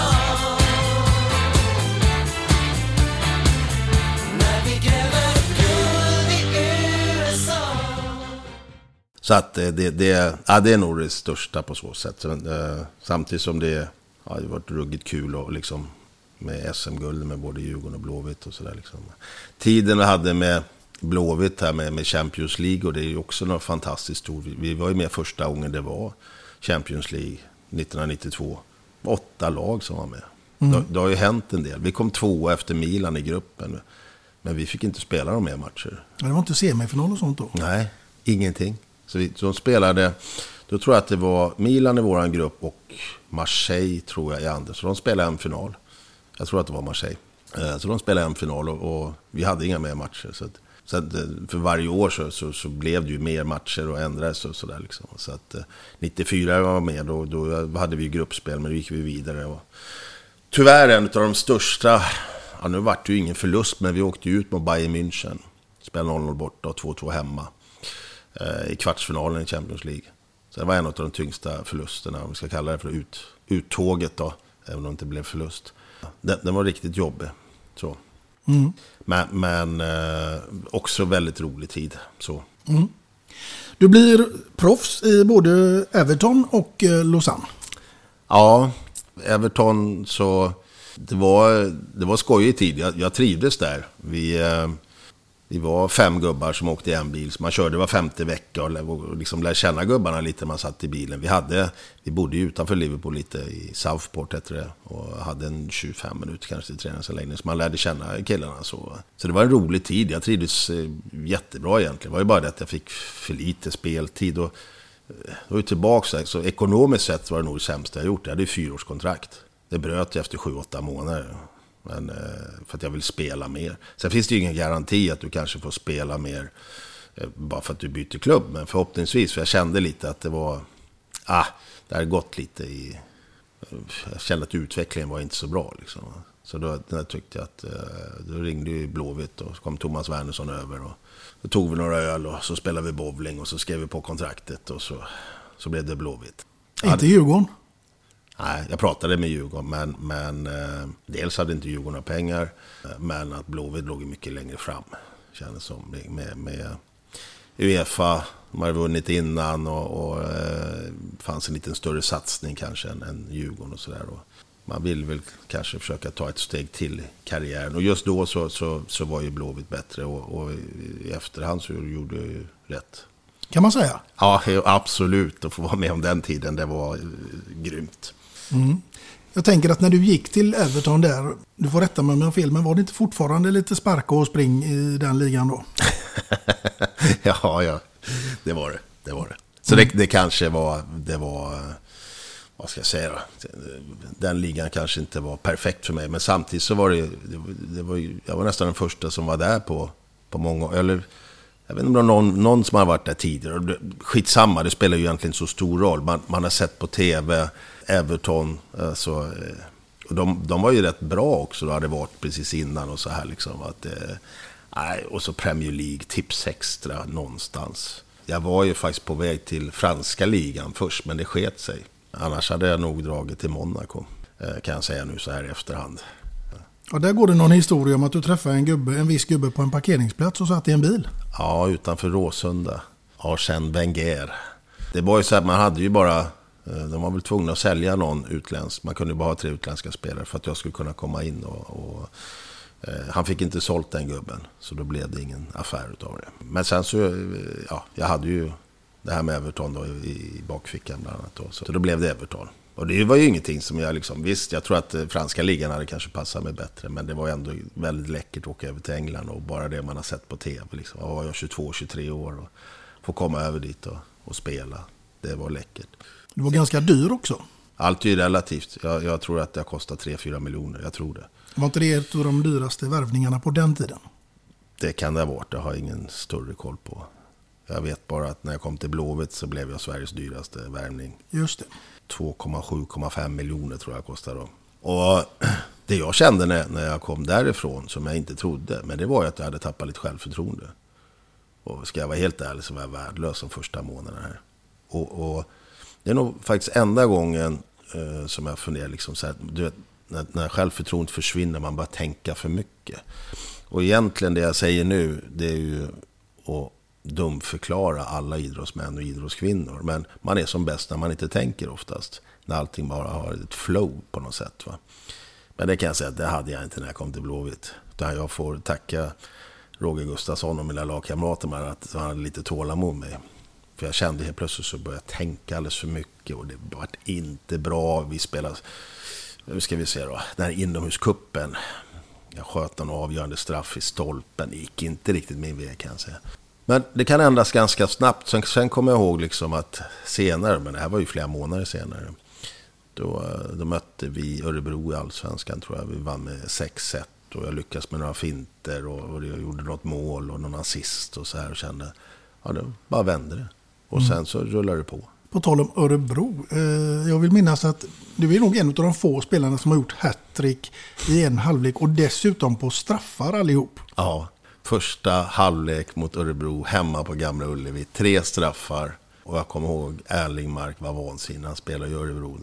Speaker 8: När vi gräver guld i USA. Så att det är nog det största på så sätt. Samtidigt som det har varit ruggigt kul och liksom med SM-guld med både Djurgården och Blåvitt och sådär. Liksom. Tiden vi hade med Blåvitt här med Champions League, och det är ju också något fantastiskt stort. Vi var ju med första gången det var Champions League 1992. 8 lag som var med. Det har ju hänt en del. Vi kom 2 efter Milan i gruppen, men vi fick inte spela de mer matcher.
Speaker 7: Det var inte semifinal och sånt då?
Speaker 8: Nej, ingenting. Så de spelade, då tror jag att det var Milan i våran grupp och Marseille tror jag i andra. Så de spelade en final. Jag tror att det var Marseille. Så de spelade en final och vi hade inga mer matcher. Så för varje år så blev det ju mer matcher och ändrades och sådär liksom. Så att 94 var med, då hade vi gruppspel, men då gick vi vidare. Och tyvärr en av de största, nu var det ju ingen förlust, men vi åkte ut mot Bayern München. Spelade 0-0 borta och 2-2 hemma i kvartsfinalen i Champions League. Så det var en av de tyngsta förlusterna, om vi ska kalla det för uttåget då, även om det inte blev förlust. Den var riktigt jobbig. Så. Men också väldigt rolig tid. Så.
Speaker 7: Du blir proffs i både Everton och Lausanne.
Speaker 8: Ja, Everton så... Det var skojig tid. Jag trivdes där. Vi var 5 gubbar som åkte i en bil. Så man körde var 5:e vecka och liksom lärde känna gubbarna lite när man satt i bilen. Vi bodde utanför Liverpool lite i Southport heter det. Och hade en 25 minuter kanske till träningsanläggning. Så man lärde känna killarna. Så det var en rolig tid. Jag trivdes jättebra egentligen. Det var ju bara det att jag fick för lite speltid. Och då är jag tillbaka. Så ekonomiskt sett var det nog det sämsta jag gjort. Jag hade ju 4-årskontrakt. Det bröt jag efter 7-8 månader. Men, för att jag vill spela mer. Sen finns det ju ingen garanti att du kanske får spela mer bara för att du byter klubb. Men förhoppningsvis, för jag kände lite att det var... det hade gått lite i... Jag kände att utvecklingen var inte så bra. Liksom. Så då tyckte jag att... Då ringde ju Blåvitt och så kom Thomas Wernersson över. Och då tog vi några öl och så spelade vi bowling och så skrev vi på kontraktet. Och så blev det Blåvitt.
Speaker 7: Inte Djurgården?
Speaker 8: Nej, jag pratade med Djurgården, men dels hade inte Djurgården pengar, men att Blåvitt låg mycket längre fram, kändes som, med UEFA, de hade vunnit innan och fanns en liten större satsning kanske än Djurgården och sådär. Man vill väl kanske försöka ta ett steg till i karriären, och just då så var ju Blåvitt bättre och i efterhand så gjorde jag ju rätt.
Speaker 7: Kan man säga?
Speaker 8: Ja, absolut. Att få vara med om den tiden, det var grymt.
Speaker 7: Jag tänker att när du gick till Everton där, du får rätta mig om jag har fel, men var det inte fortfarande lite sparka och spring i den ligan då?
Speaker 8: Ja, det var det. Så det kanske var, vad ska jag säga då? Den ligan kanske inte var perfekt för mig, men samtidigt så var jag var nästan den första som var där på många, eller jag vet inte om någon som har varit där tidigare. Skitsamma, det spelar ju egentligen så stor roll. Man har sett på tv, Everton, alltså, och de var ju rätt bra också. Då hade varit precis innan och så här liksom. Och så Premier League, tips extra någonstans. Jag var ju faktiskt på väg till franska ligan först, men det sket sig. Annars hade jag nog dragit till Monaco, kan jag säga nu så här i efterhand.
Speaker 7: Ja, där går det någon historia om att du träffade en viss gubbe på en parkeringsplats och satt i en bil.
Speaker 8: Ja, utanför Råsunda. Arsène Wenger. Det var ju så att man hade ju bara... De var väl tvungna att sälja någon utländsk. Man kunde bara ha 3 utländska spelare för att jag skulle kunna komma in. Han fick inte sålt den gubben. Så då blev det ingen affär utav det. Men sen så... Ja, jag hade ju det här med Everton då i bakfickan bland annat. Så då blev det Everton. Och det var ju ingenting som jag liksom... Visst, jag tror att franska ligan hade kanske passat mig bättre. Men det var ändå väldigt läckert att åka över till England. Och bara det man har sett på tv. Liksom. Jag var 22-23 år och få komma över dit och spela. Det var läckert.
Speaker 7: Du var ganska dyr också.
Speaker 8: Allt är ju relativt. Jag tror att det har kostat 3-4 miljoner. Jag tror det.
Speaker 7: Var inte det ett av de dyraste värvningarna på den tiden?
Speaker 8: Det kan det ha varit. Jag har ingen större koll på. Jag vet bara att när jag kom till Blåvitt så blev jag Sveriges dyraste värvning.
Speaker 7: Just det.
Speaker 8: 2,7-2,5 miljoner tror jag kostade då. Och det jag kände när jag kom därifrån som jag inte trodde, men det var ju att jag hade tappat lite självförtroende. Och ska jag vara helt ärlig så var jag värdelös de första månaderna här. Och det är nog faktiskt enda gången som jag funderar liksom så här, du vet, när självförtroendet försvinner, man bara tänka för mycket. Och egentligen det jag säger nu, det är ju att dumförklara alla idrottsmän och idrottskvinnor. Men man är som bäst när man inte tänker oftast. När allting bara har ett flow på något sätt. Va? Men det kan jag säga att det hade jag inte när jag kom till Blåvitt. Utan jag får tacka Roger Gustafsson och mina lagkamrater med att han hade lite tålamod med mig. För jag kände helt plötsligt så började jag tänka alldeles för mycket. Och det var inte bra. Vi spelade, nu ska vi se då, den här inomhuskuppen. Jag sköt en avgörande straff i stolpen. Det gick inte riktigt min väg kan jag säga. Men det kan ändras ganska snabbt. Sen kommer jag ihåg liksom att senare, men det här var ju flera månader senare. Då mötte vi Örebro i Allsvenskan tror jag. Vi vann med 6-1 och jag lyckades med några finter och jag gjorde något mål och någon assist och så här och kände, ja det bara vände det. Och sen så rullade det på. På
Speaker 7: tal om Örebro, jag vill minnas att du är nog en av de få spelarna som har gjort hattrick i en halvlek och dessutom på straffar allihop.
Speaker 8: Ja, första halvlek mot Örebro hemma på Gamla Ullevi, 3 straffar. Och jag kommer ihåg Erlingmark var vansinnig, han spelade i Örebro då.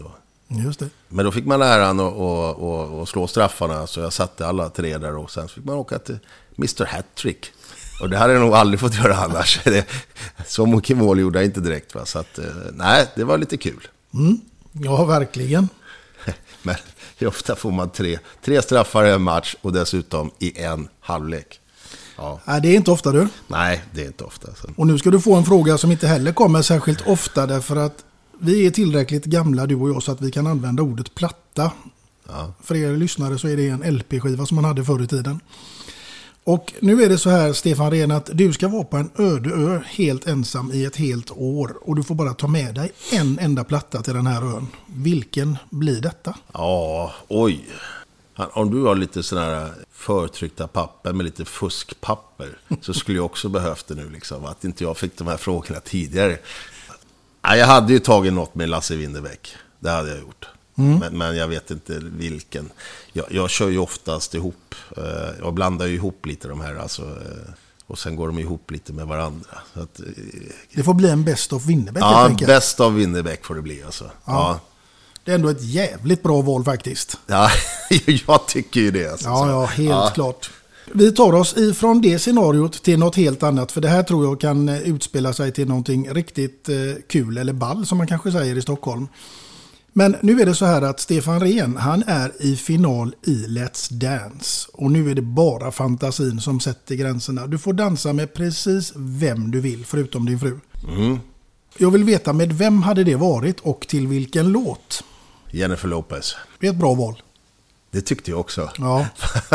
Speaker 7: Just det.
Speaker 8: Men då fick man äran att slå straffarna, så jag satte alla 3 där, och sen fick man åka till Mr. Hattrick. Och det hade jag nog aldrig fått göra annars. Så mycket mål gjorde jag inte direkt. Va? Så att, nej, det var lite kul.
Speaker 7: Ja, verkligen.
Speaker 8: Men ofta får man 3 straffar i en match, och dessutom i en halvlek. Ja.
Speaker 7: Nej, det är inte ofta du.
Speaker 8: Nej, det är inte ofta. Så.
Speaker 7: Och nu ska du få en fråga som inte heller kommer särskilt ofta, därför att vi är tillräckligt gamla, du och jag, så att vi kan använda ordet platta.
Speaker 8: Ja.
Speaker 7: För er lyssnare så är det en LP-skiva som man hade förr i tiden. Och nu är det så här, Stefan Rehn, att du ska vara på en öde ö helt ensam i ett helt år. Och du får bara ta med dig en enda platta till den här ön. Vilken blir detta?
Speaker 8: Ja, oj. Om du har lite sådana här förtryckta papper med lite fuskpapper, så skulle jag också behövt det nu. Liksom, att inte jag fick de här frågorna tidigare. Ja, jag hade ju tagit något med Lasse Winnerbäck. Det hade jag gjort. Men jag vet inte vilken. Jag kör ju oftast ihop. Jag blandar ju ihop lite de här. Alltså, och sen går de ihop lite med varandra. Så att,
Speaker 7: det får bli en Best of Winnerbäck.
Speaker 8: Ja, Best of Winnerbäck får det bli. Alltså. Ja.
Speaker 7: Det är ändå ett jävligt bra val faktiskt.
Speaker 8: Ja, jag tycker ju det. Alltså.
Speaker 7: Ja, helt klart. Vi tar oss ifrån det scenariot till något helt annat. För det här tror jag kan utspela sig till någonting riktigt kul, eller ball som man kanske säger i Stockholm. Men nu är det så här att Stefan Rehn, han är i final i Let's Dance. Och nu är det bara fantasin som sätter gränserna. Du får dansa med precis vem du vill, förutom din fru. Jag vill veta, med vem hade det varit och till vilken låt?
Speaker 8: Jennifer Lopez.
Speaker 7: Det är ett bra val.
Speaker 8: Det tyckte jag också.
Speaker 7: Ja.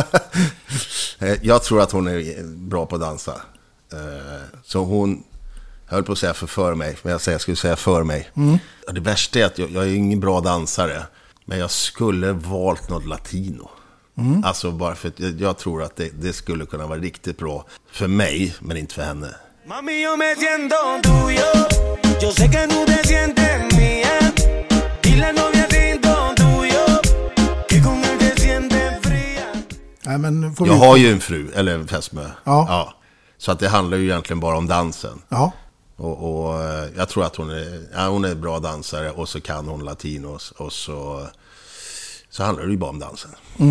Speaker 8: Jag tror att hon är bra på att dansa. Så hon... Jag höll på att säga för mig, men jag skulle säga för mig. Det värsta är att jag är ingen bra dansare, men jag skulle valt något latino. Alltså bara för att jag tror att det skulle kunna vara riktigt bra för mig, men inte för henne.
Speaker 9: Mami, yo me siento tuyo. Yo sé que no te sientes mía. Dile novia siento tuyo. Que con él te sientes fria.
Speaker 7: Nej, men
Speaker 8: jag har ju en fru, eller en fästmö. Ja. Så att det handlar ju egentligen bara om dansen.
Speaker 7: Ja.
Speaker 8: Och jag tror att hon är bra dansare, och så kan hon latinos, och så handlar det ju bara om dansen.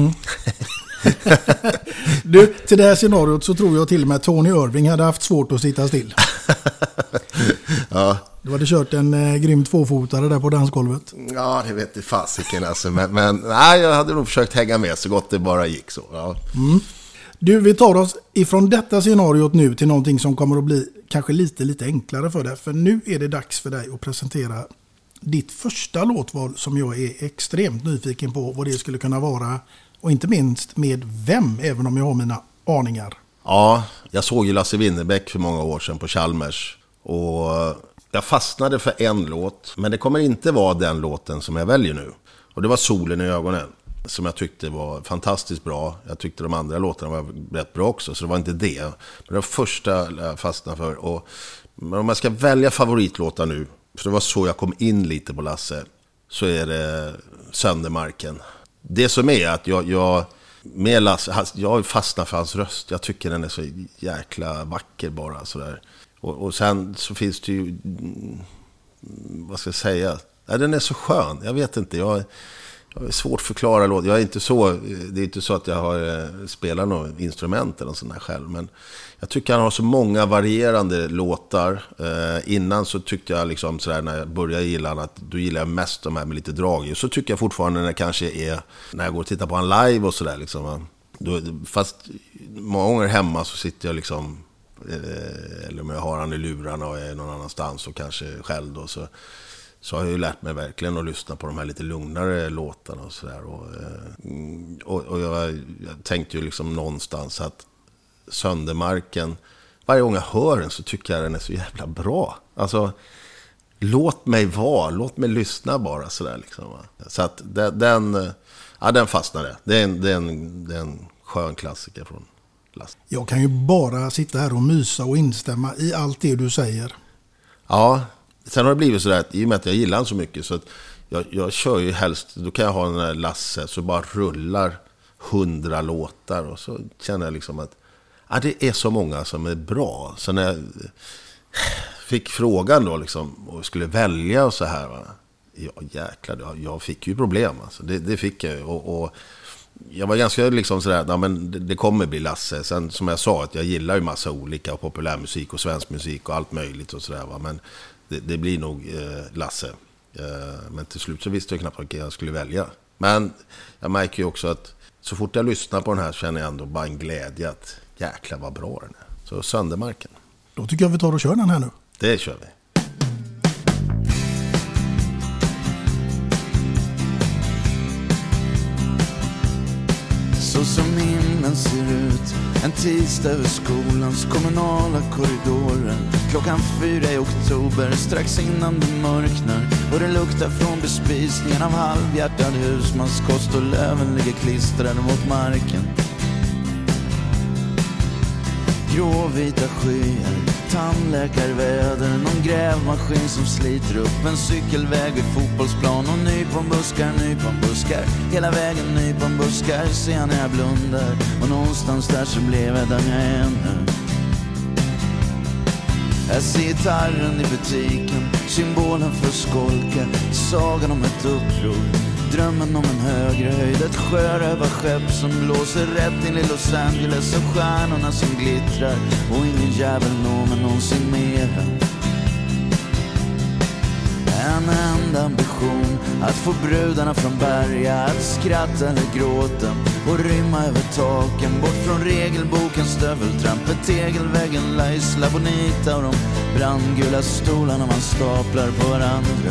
Speaker 7: Du, till det här scenariot så tror jag till och med Tony Irving hade haft svårt att sitta still.
Speaker 8: Ja.
Speaker 7: Du hade kört en grym tvåfotare där på dansgolvet.
Speaker 8: Ja, det vet jag fasiken alltså. Men nej, jag hade nog försökt hänga med så gott det bara gick så. Ja.
Speaker 7: Du, vi tar oss ifrån detta scenariot nu till någonting som kommer att bli kanske lite enklare för dig. För nu är det dags för dig att presentera ditt första låtval som jag är extremt nyfiken på vad det skulle kunna vara. Och inte minst med vem, även om jag har mina aningar.
Speaker 8: Ja, jag såg ju Lasse Winnerbäck för många år sedan på Chalmers. Och jag fastnade för en låt, men det kommer inte vara den låten som jag väljer nu. Och det var Solen i ögonen, som jag tyckte var fantastiskt bra. Jag tyckte de andra låtarna var rätt bra också, så det var inte det. Men det var första jag fastnade för. Men om jag ska välja favoritlåtar nu, för det var så jag kom in lite på Lasse, så är det Söndermarken. Det som är att jag med Lasse, jag fastnar för hans röst. Jag tycker den är så jäkla vacker bara sådär. Och sen så finns det ju, vad ska jag säga? Ja, den är så skön. Jag vet inte, jag är svårt att förklara låt. Jag är inte så, det är inte så att jag har spelat något instrument eller sånt där själv, men jag tycker han har så många varierande låtar. Innan så tyckte jag liksom sådär, när jag började gilla han, att då gillar jag mest de här med lite drag. Så tycker jag fortfarande när det kanske är när jag går och tittar på han live och sådär liksom. Fast många gånger hemma så sitter jag liksom, eller om jag har han i lurarna och är någon annanstans och kanske själv då, så har jag ju lärt mig verkligen att lyssna på de här lite lugnare låtarna och sådär. Och jag tänkte ju liksom någonstans att Söndermarken, varje gång jag hör den så tycker jag den är så jävla bra. Alltså, låt mig lyssna bara sådär liksom. Så att den fastnade. Det är en skön klassiker från Lasse.
Speaker 7: Jag kan ju bara sitta här och mysa och instämma i allt det du säger.
Speaker 8: Ja, sen har det blivit så där att i och med att jag gillar han så mycket så att jag kör ju helst, då kan jag ha den här Lasse så bara rullar 100 låtar och så känner jag liksom att det är så många som är bra. Så när jag fick frågan då liksom och skulle välja och så här, va? Ja, jäklar, jag fick ju problem. Alltså. Det fick jag. Och jag var ganska liksom sådär, ja, men det kommer bli Lasse. Sen som jag sa, att jag gillar ju massa olika populärmusik och svensk musik och allt möjligt och sådär. Va? Men det blir nog Lasse. Men till slut så visste jag knappt vad jag skulle välja. Men jag märker ju också att så fort jag lyssnar på den här känner jag ändå bara en glädje att jäklar vad bra den är. Så Söndermarken.
Speaker 7: Då tycker jag vi tar och kör den här nu.
Speaker 8: Det kör vi.
Speaker 10: Så som himlen ser ut en tisdag över skolans kommunala korridorer. 4 i oktober, strax innan det mörknar. Och det luktar från bespisningen av halvhjärtad husmanskost. Och löven ligger klistrade mot marken. Gråvita skyar, tandläkarväder, någon grävmaskin som sliter upp en cykelväg vid fotbollsplan. Och nyponbuskar, hela vägen nyponbuskar. Ser jag när jag blundar, och någonstans där så blev jag där jag är nu. Jag ser gitarren i butiken, symbolen för skolka. Sagan om ett uppror, drömmen om en högre höjd. Ett sjörövarskepp som blåser rätt in i Los Angeles. Och stjärnorna som glittrar, och ingen jävel når mig någonsin mera. En enda ambition, att få brudarna från Berga att skratta eller gråta och rymma över taken, bort från regelboken, stöveltrampet, tegelväggen, La Isla Bonita och de brandgula stolarna man staplar på varandra.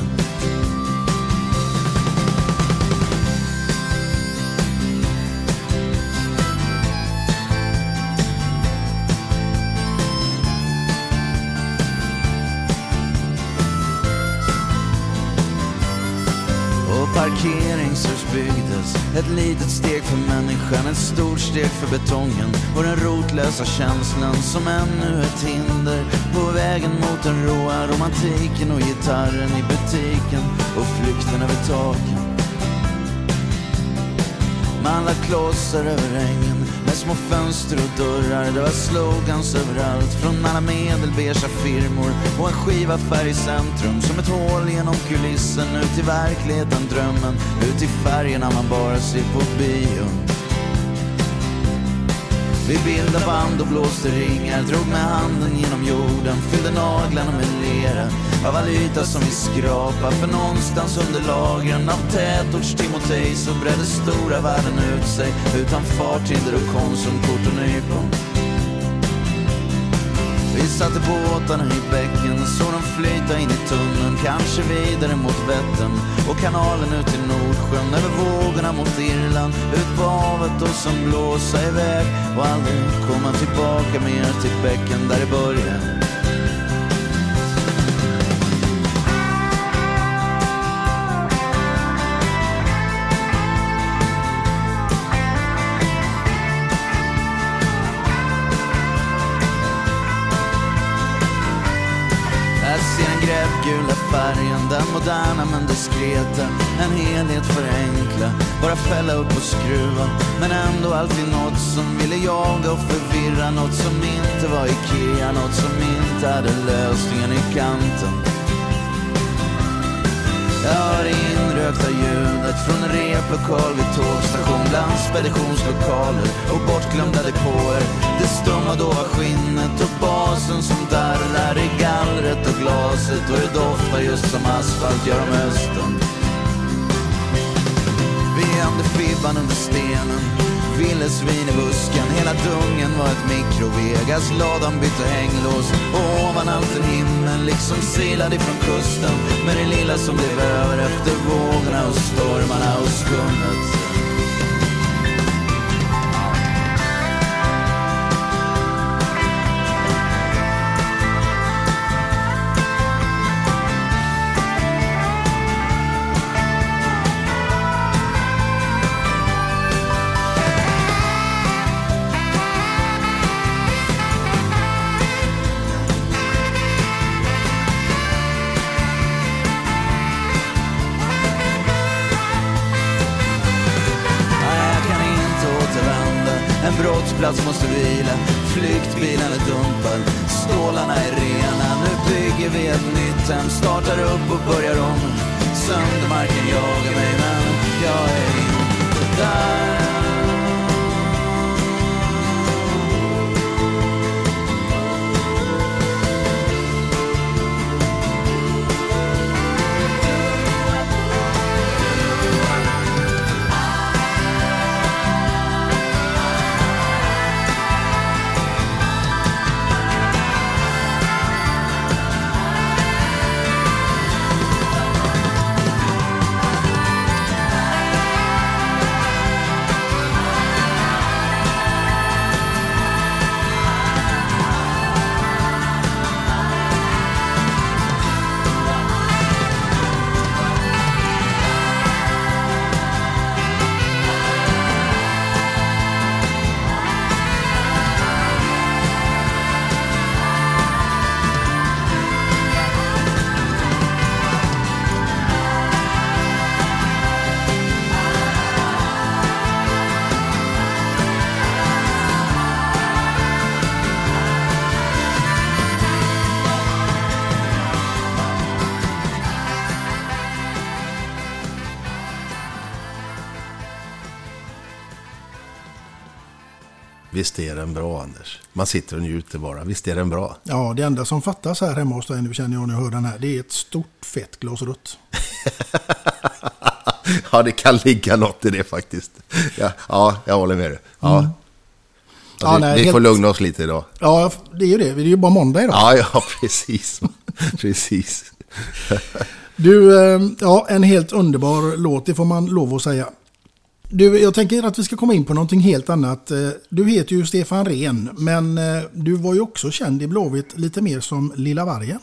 Speaker 10: Parkeringshus byggdes, ett litet steg för människan, ett stort steg för betongen och den rotlösa känslan som ännu ett hinder på vägen mot den råa romantiken och gitarren i butiken och flykten över taken. Man la klossar över ängen med små fönster och dörrar. Det var slogans överallt från alla medelbeiga firmor och en skivaffär i centrum som ett hål genom kulissen. Ut i verkligheten, drömmen, ut i färgerna man bara ser på bio. Vi bildade band och blåste ringar, drog med handen genom jorden, fyllde naglarna med lera av all yta som vi skrapar. För någonstans under lagren av tätorts Timotej så bredde stora världen ut sig utan fartider och konsumkort och nypon. Vi satte båtarna i bäcken, så de flyta in i tunneln, kanske vidare mot Vättern och kanalen ut till Nordsjön, över vågorna mot Irland, ut på havet och som blåsa iväg och aldrig komma tillbaka mer till bäcken där det började. Gula färgen, den moderna men diskreta. En helhet för enkla, bara fälla upp och skruva. Men ändå alltid något som ville jaga och förvirra. Något som inte var Ikea, något som inte hade lösningen i kanten. Jag hör inrökta ljudet från en replokal vid tågstation, bland speditionslokaler och bortglömda depåer. Det stumma dova skinnet och basen som darrar i gallret och glaset. Och det doftar just som asfalt gör om hösten. Vi hände fibban under stenen, villesvin i busken. Hela dungen var ett mikrovegas, ladan bytte hänglås. Och ovan allt en himmel liksom silad ifrån kusten, med det lilla som blev över efter vågorna och stormarna och skummet. Brottsplats måste vila, flyktbilen är dumpad, stålarna är rena. Nu bygger vi ett nytt hem, startar upp och börjar om. sönder marken jagar mig, men jag är inte där.
Speaker 8: Visst är den bra, Anders? Man sitter och njuter bara. Visst är den bra?
Speaker 7: Ja, det enda som fattas här hemma hos dig nu, känner jag när jag hör den här, det är ett stort fett glas rött.
Speaker 8: Ja, det kan ligga något i det faktiskt. Ja, jag håller med dig. Ja.
Speaker 7: Mm. Ja, nej,
Speaker 8: vi får lugna oss lite idag.
Speaker 7: Ja, det är ju det. Det är ju bara måndag idag.
Speaker 8: Ja, precis. Precis.
Speaker 7: Du, ja, en helt underbar låt, det får man lov att säga. Du, jag tänker att vi ska komma in på någonting helt annat. Du heter ju Stefan Rehn, men du var ju också känd i Blåvitt lite mer som Lilla Vargen.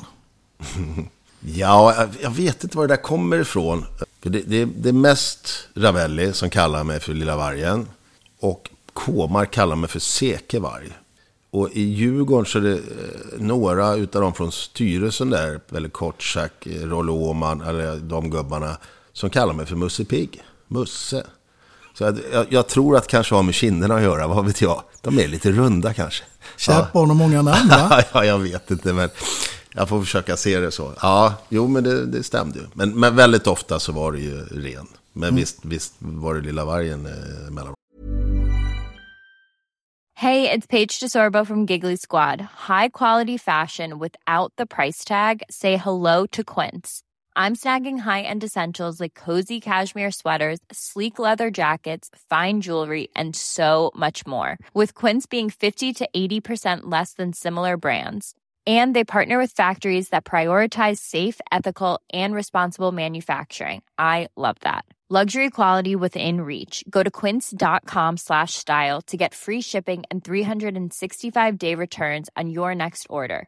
Speaker 8: Ja, jag vet inte var det där kommer ifrån. Det är mest Ravelli som kallar mig för Lilla Vargen. Och Kåmar kallar mig för Sekevarg. Och i Djurgården så är det några utav dem från styrelsen där, väldigt kort sagt, Rolle Åman, eller de gubbarna, som kallar mig för Musse Pigg. Musse. Så jag tror att kanske har med kinderna att göra, vad vet jag. De är lite runda kanske.
Speaker 7: Kärt barn och många namn, va?
Speaker 8: Ja, jag vet inte, men jag får försöka se det så. Ja, jo, men det stämde ju. Men väldigt ofta så var det ju Ren. Men visst var det Lilla Vargen mellan.
Speaker 11: Hey, it's Paige DeSorbo from Giggly Squad. High quality fashion without the price tag. Say hello to Quince. I'm snagging high-end essentials like cozy cashmere sweaters, sleek leather jackets, fine jewelry, and so much more. With Quince being 50 to 80% less than similar brands. And they partner with factories that prioritize safe, ethical, and responsible manufacturing. I love that. Luxury quality within reach. Go to quince.com/style to get free shipping and 365-day returns on your next order.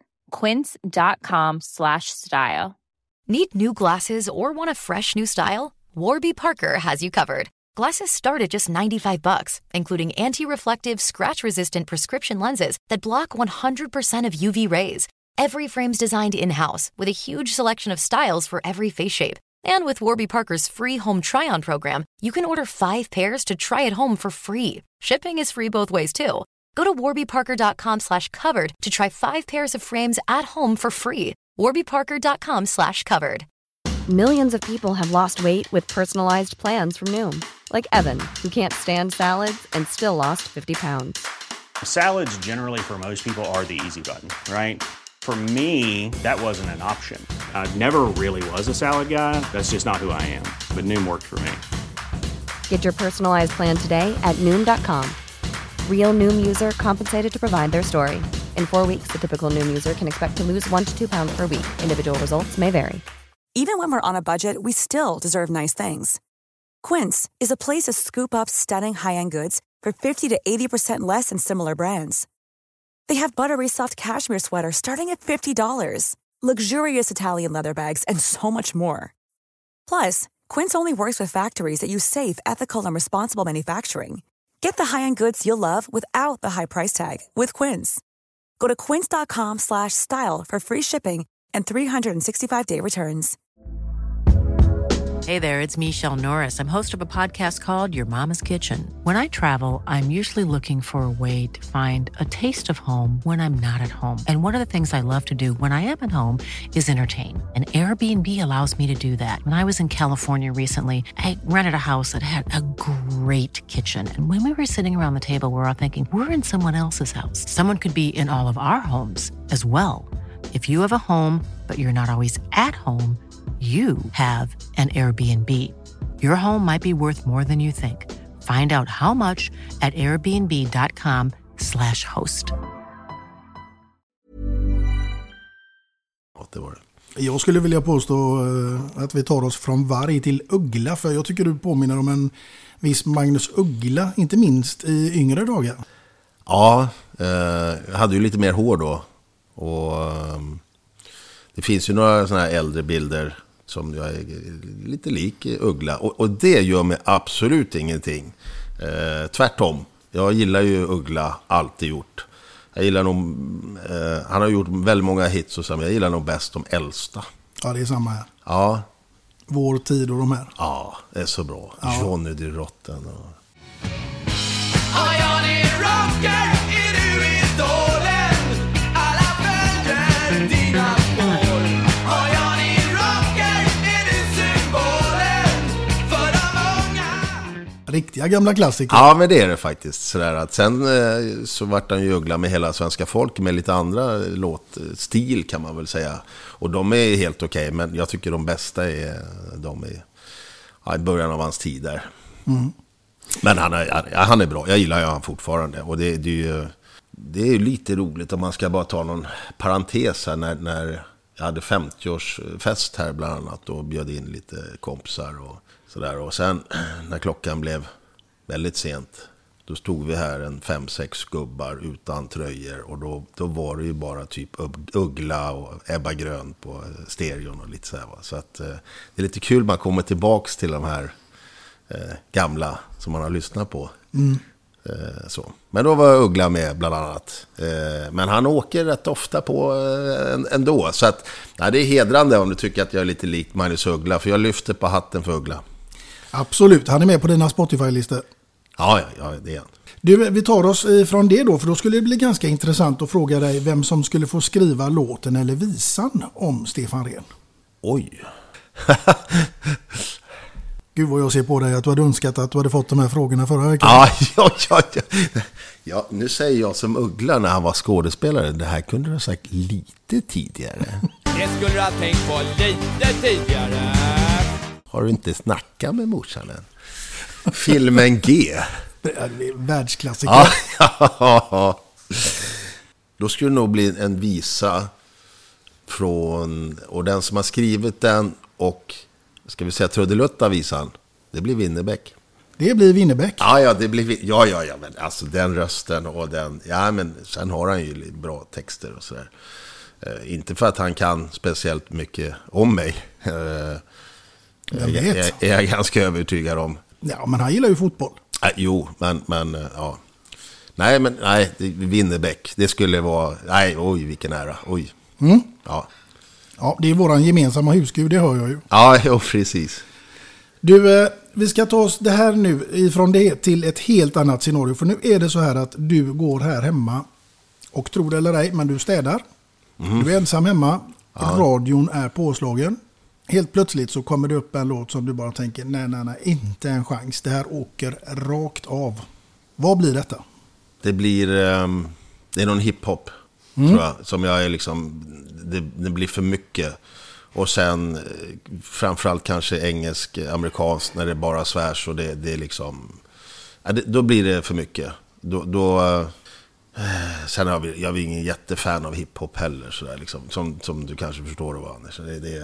Speaker 11: Quince.com/style.
Speaker 2: Need new glasses or want a fresh new style? Warby Parker has you covered. Glasses start at just $95, including anti-reflective, scratch-resistant prescription lenses that block 100% of UV rays. Every frame's designed in-house with a huge selection of styles for every face shape. And with Warby Parker's free home try-on program, you can order 5 pairs to try at home for free. Shipping is free both ways, too. Go to warbyparker.com/covered to try 5 pairs of frames at home for free. warbyparker.com/covered.
Speaker 4: Millions of people have lost weight with personalized plans from Noom. Like Evan, who can't stand salads and still lost 50 pounds.
Speaker 5: Salads generally for most people are the easy button, right? For me, that wasn't an option. I never really was a salad guy. That's just not who I am. But Noom worked for me.
Speaker 4: Get your personalized plan today at Noom.com. Real Noom user compensated to provide their story. In 4 weeks, the typical Noom user can expect to lose 1 to 2 pounds per week. Individual results may vary.
Speaker 12: Even when we're on a budget, we still deserve nice things. Quince is a place to scoop up stunning high-end goods for 50 to 80% less than similar brands. They have buttery soft cashmere sweaters starting at $50, luxurious Italian leather bags, and so much more. Plus, Quince only works with factories that use safe, ethical, and responsible manufacturing. Get the high-end goods you'll love without the high price tag with Quince. Go to quince.com/style for free shipping and 365-day returns.
Speaker 3: Hey there, it's Michelle Norris. I'm host of a podcast called Your Mama's Kitchen. When I travel, I'm usually looking for a way to find a taste of home when I'm not at home. And one of the things I love to do when I am at home is entertain. And Airbnb allows me to do that. When I was in California recently, I rented a house that had a great kitchen. And when we were sitting around the table, we were all thinking, we're in someone else's house. Someone could be in all of our homes as well. If you have a home, but you're not always at home, you have an Airbnb. Your home might be worth more than you think. Find out how much at airbnb.com/host.
Speaker 8: Det var det.
Speaker 7: Jag skulle vilja påstå att vi tar oss från varg till uggla, för jag tycker du påminner om en viss Magnus Uggla, inte minst i yngre dagar.
Speaker 8: Ja, jag hade ju lite mer hår då. Och det finns ju några såna här äldre bilder som jag är lite lik Uggla. Och det gör mig absolut ingenting. Tvärtom. Jag gillar ju Uggla, alltid gjort. Jag gillar nog, han har gjort väldigt många hits och så, men jag gillar nog bäst de äldsta.
Speaker 7: Ja, det är samma här.
Speaker 8: Ja.
Speaker 7: Vår tid och de här.
Speaker 8: Ja, det är så bra.
Speaker 7: Ja.
Speaker 8: Johnny D. Rotten och...
Speaker 7: Riktiga gamla klassiker.
Speaker 8: Ja, men det är det faktiskt. Sådär att sen så vart han ju Uggla med hela svenska folk med lite andra låtstil kan man väl säga. Och de är helt okej, men jag tycker de bästa är de i början av hans tid där. Mm. Men han är bra. Jag gillar ju han fortfarande. Och det är ju lite roligt om man ska bara ta någon parentes här när jag hade 50-årsfest här bland annat och bjöd in lite kompisar och sådär. Och sen när klockan blev väldigt sent, då stod vi här 5-6 gubbar utan tröjor. Och då var det ju bara typ Uggla och Ebba Grön på stereon och lite sådär. Så att det är lite kul man kommer tillbaks till de här gamla som man har lyssnat på. Mm. Så. Men då var Uggla med bland annat. Men han åker rätt ofta på ändå. Så att det är hedrande om du tycker att jag är lite lik Magnus Uggla. För jag lyfter på hatten för Uggla.
Speaker 7: Absolut, han är med på dina Spotify-listor.
Speaker 8: Ja, det är han.
Speaker 7: Du, vi tar oss ifrån det då, för då skulle det bli ganska intressant att fråga dig vem som skulle få skriva låten eller visan om Stefan Rehn.
Speaker 8: Oj.
Speaker 7: Gud vad jag ser på dig att du hade önskat att du hade fått de här frågorna förra veckan.
Speaker 8: Ja, nu säger jag som Uggla när han var skådespelare. Det här kunde du ha sagt lite tidigare.
Speaker 9: Det skulle du ha tänkt på lite tidigare.
Speaker 8: Har du inte snackat med morsan än? Filmen G.
Speaker 7: Det är världsklassiker.
Speaker 8: Ja. Då skulle det nog bli en visa från... Och den som har skrivit den och... Ska vi säga trudelutta visan? Det blir Winnerbäck.
Speaker 7: Det blir Winnerbäck.
Speaker 8: Ja, det blir ja, men alltså den rösten och den, ja men sen har han ju bra texter och sådär. Inte för att han kan speciellt mycket om mig. Jag är ganska övertygad om.
Speaker 7: Ja, men han gillar ju fotboll.
Speaker 8: Jo, men ja. Nej, Winnerbäck. Det skulle vara, oj vilken ära. Oj.
Speaker 7: Mm.
Speaker 8: Ja.
Speaker 7: Ja, det är våran gemensamma husgud, det hör jag ju.
Speaker 8: Ja, precis.
Speaker 7: Du, vi ska ta oss det här nu ifrån det till ett helt annat scenario. För nu är det så här att du går här hemma och tror det eller ej, men du städar. Mm. Du är ensam hemma, radion är påslagen. Helt plötsligt så kommer det upp en låt som du bara tänker, nej, inte en chans. Det här åker rakt av. Vad blir detta?
Speaker 8: Det blir, det är någon hiphop. Tror jag, som jag är liksom det blir för mycket och sen framförallt kanske engelsk, amerikansk när det bara svärs och det är liksom då blir det för mycket då sen jag är ingen jättefan av hiphop heller så där liksom som du kanske förstår vad Anders det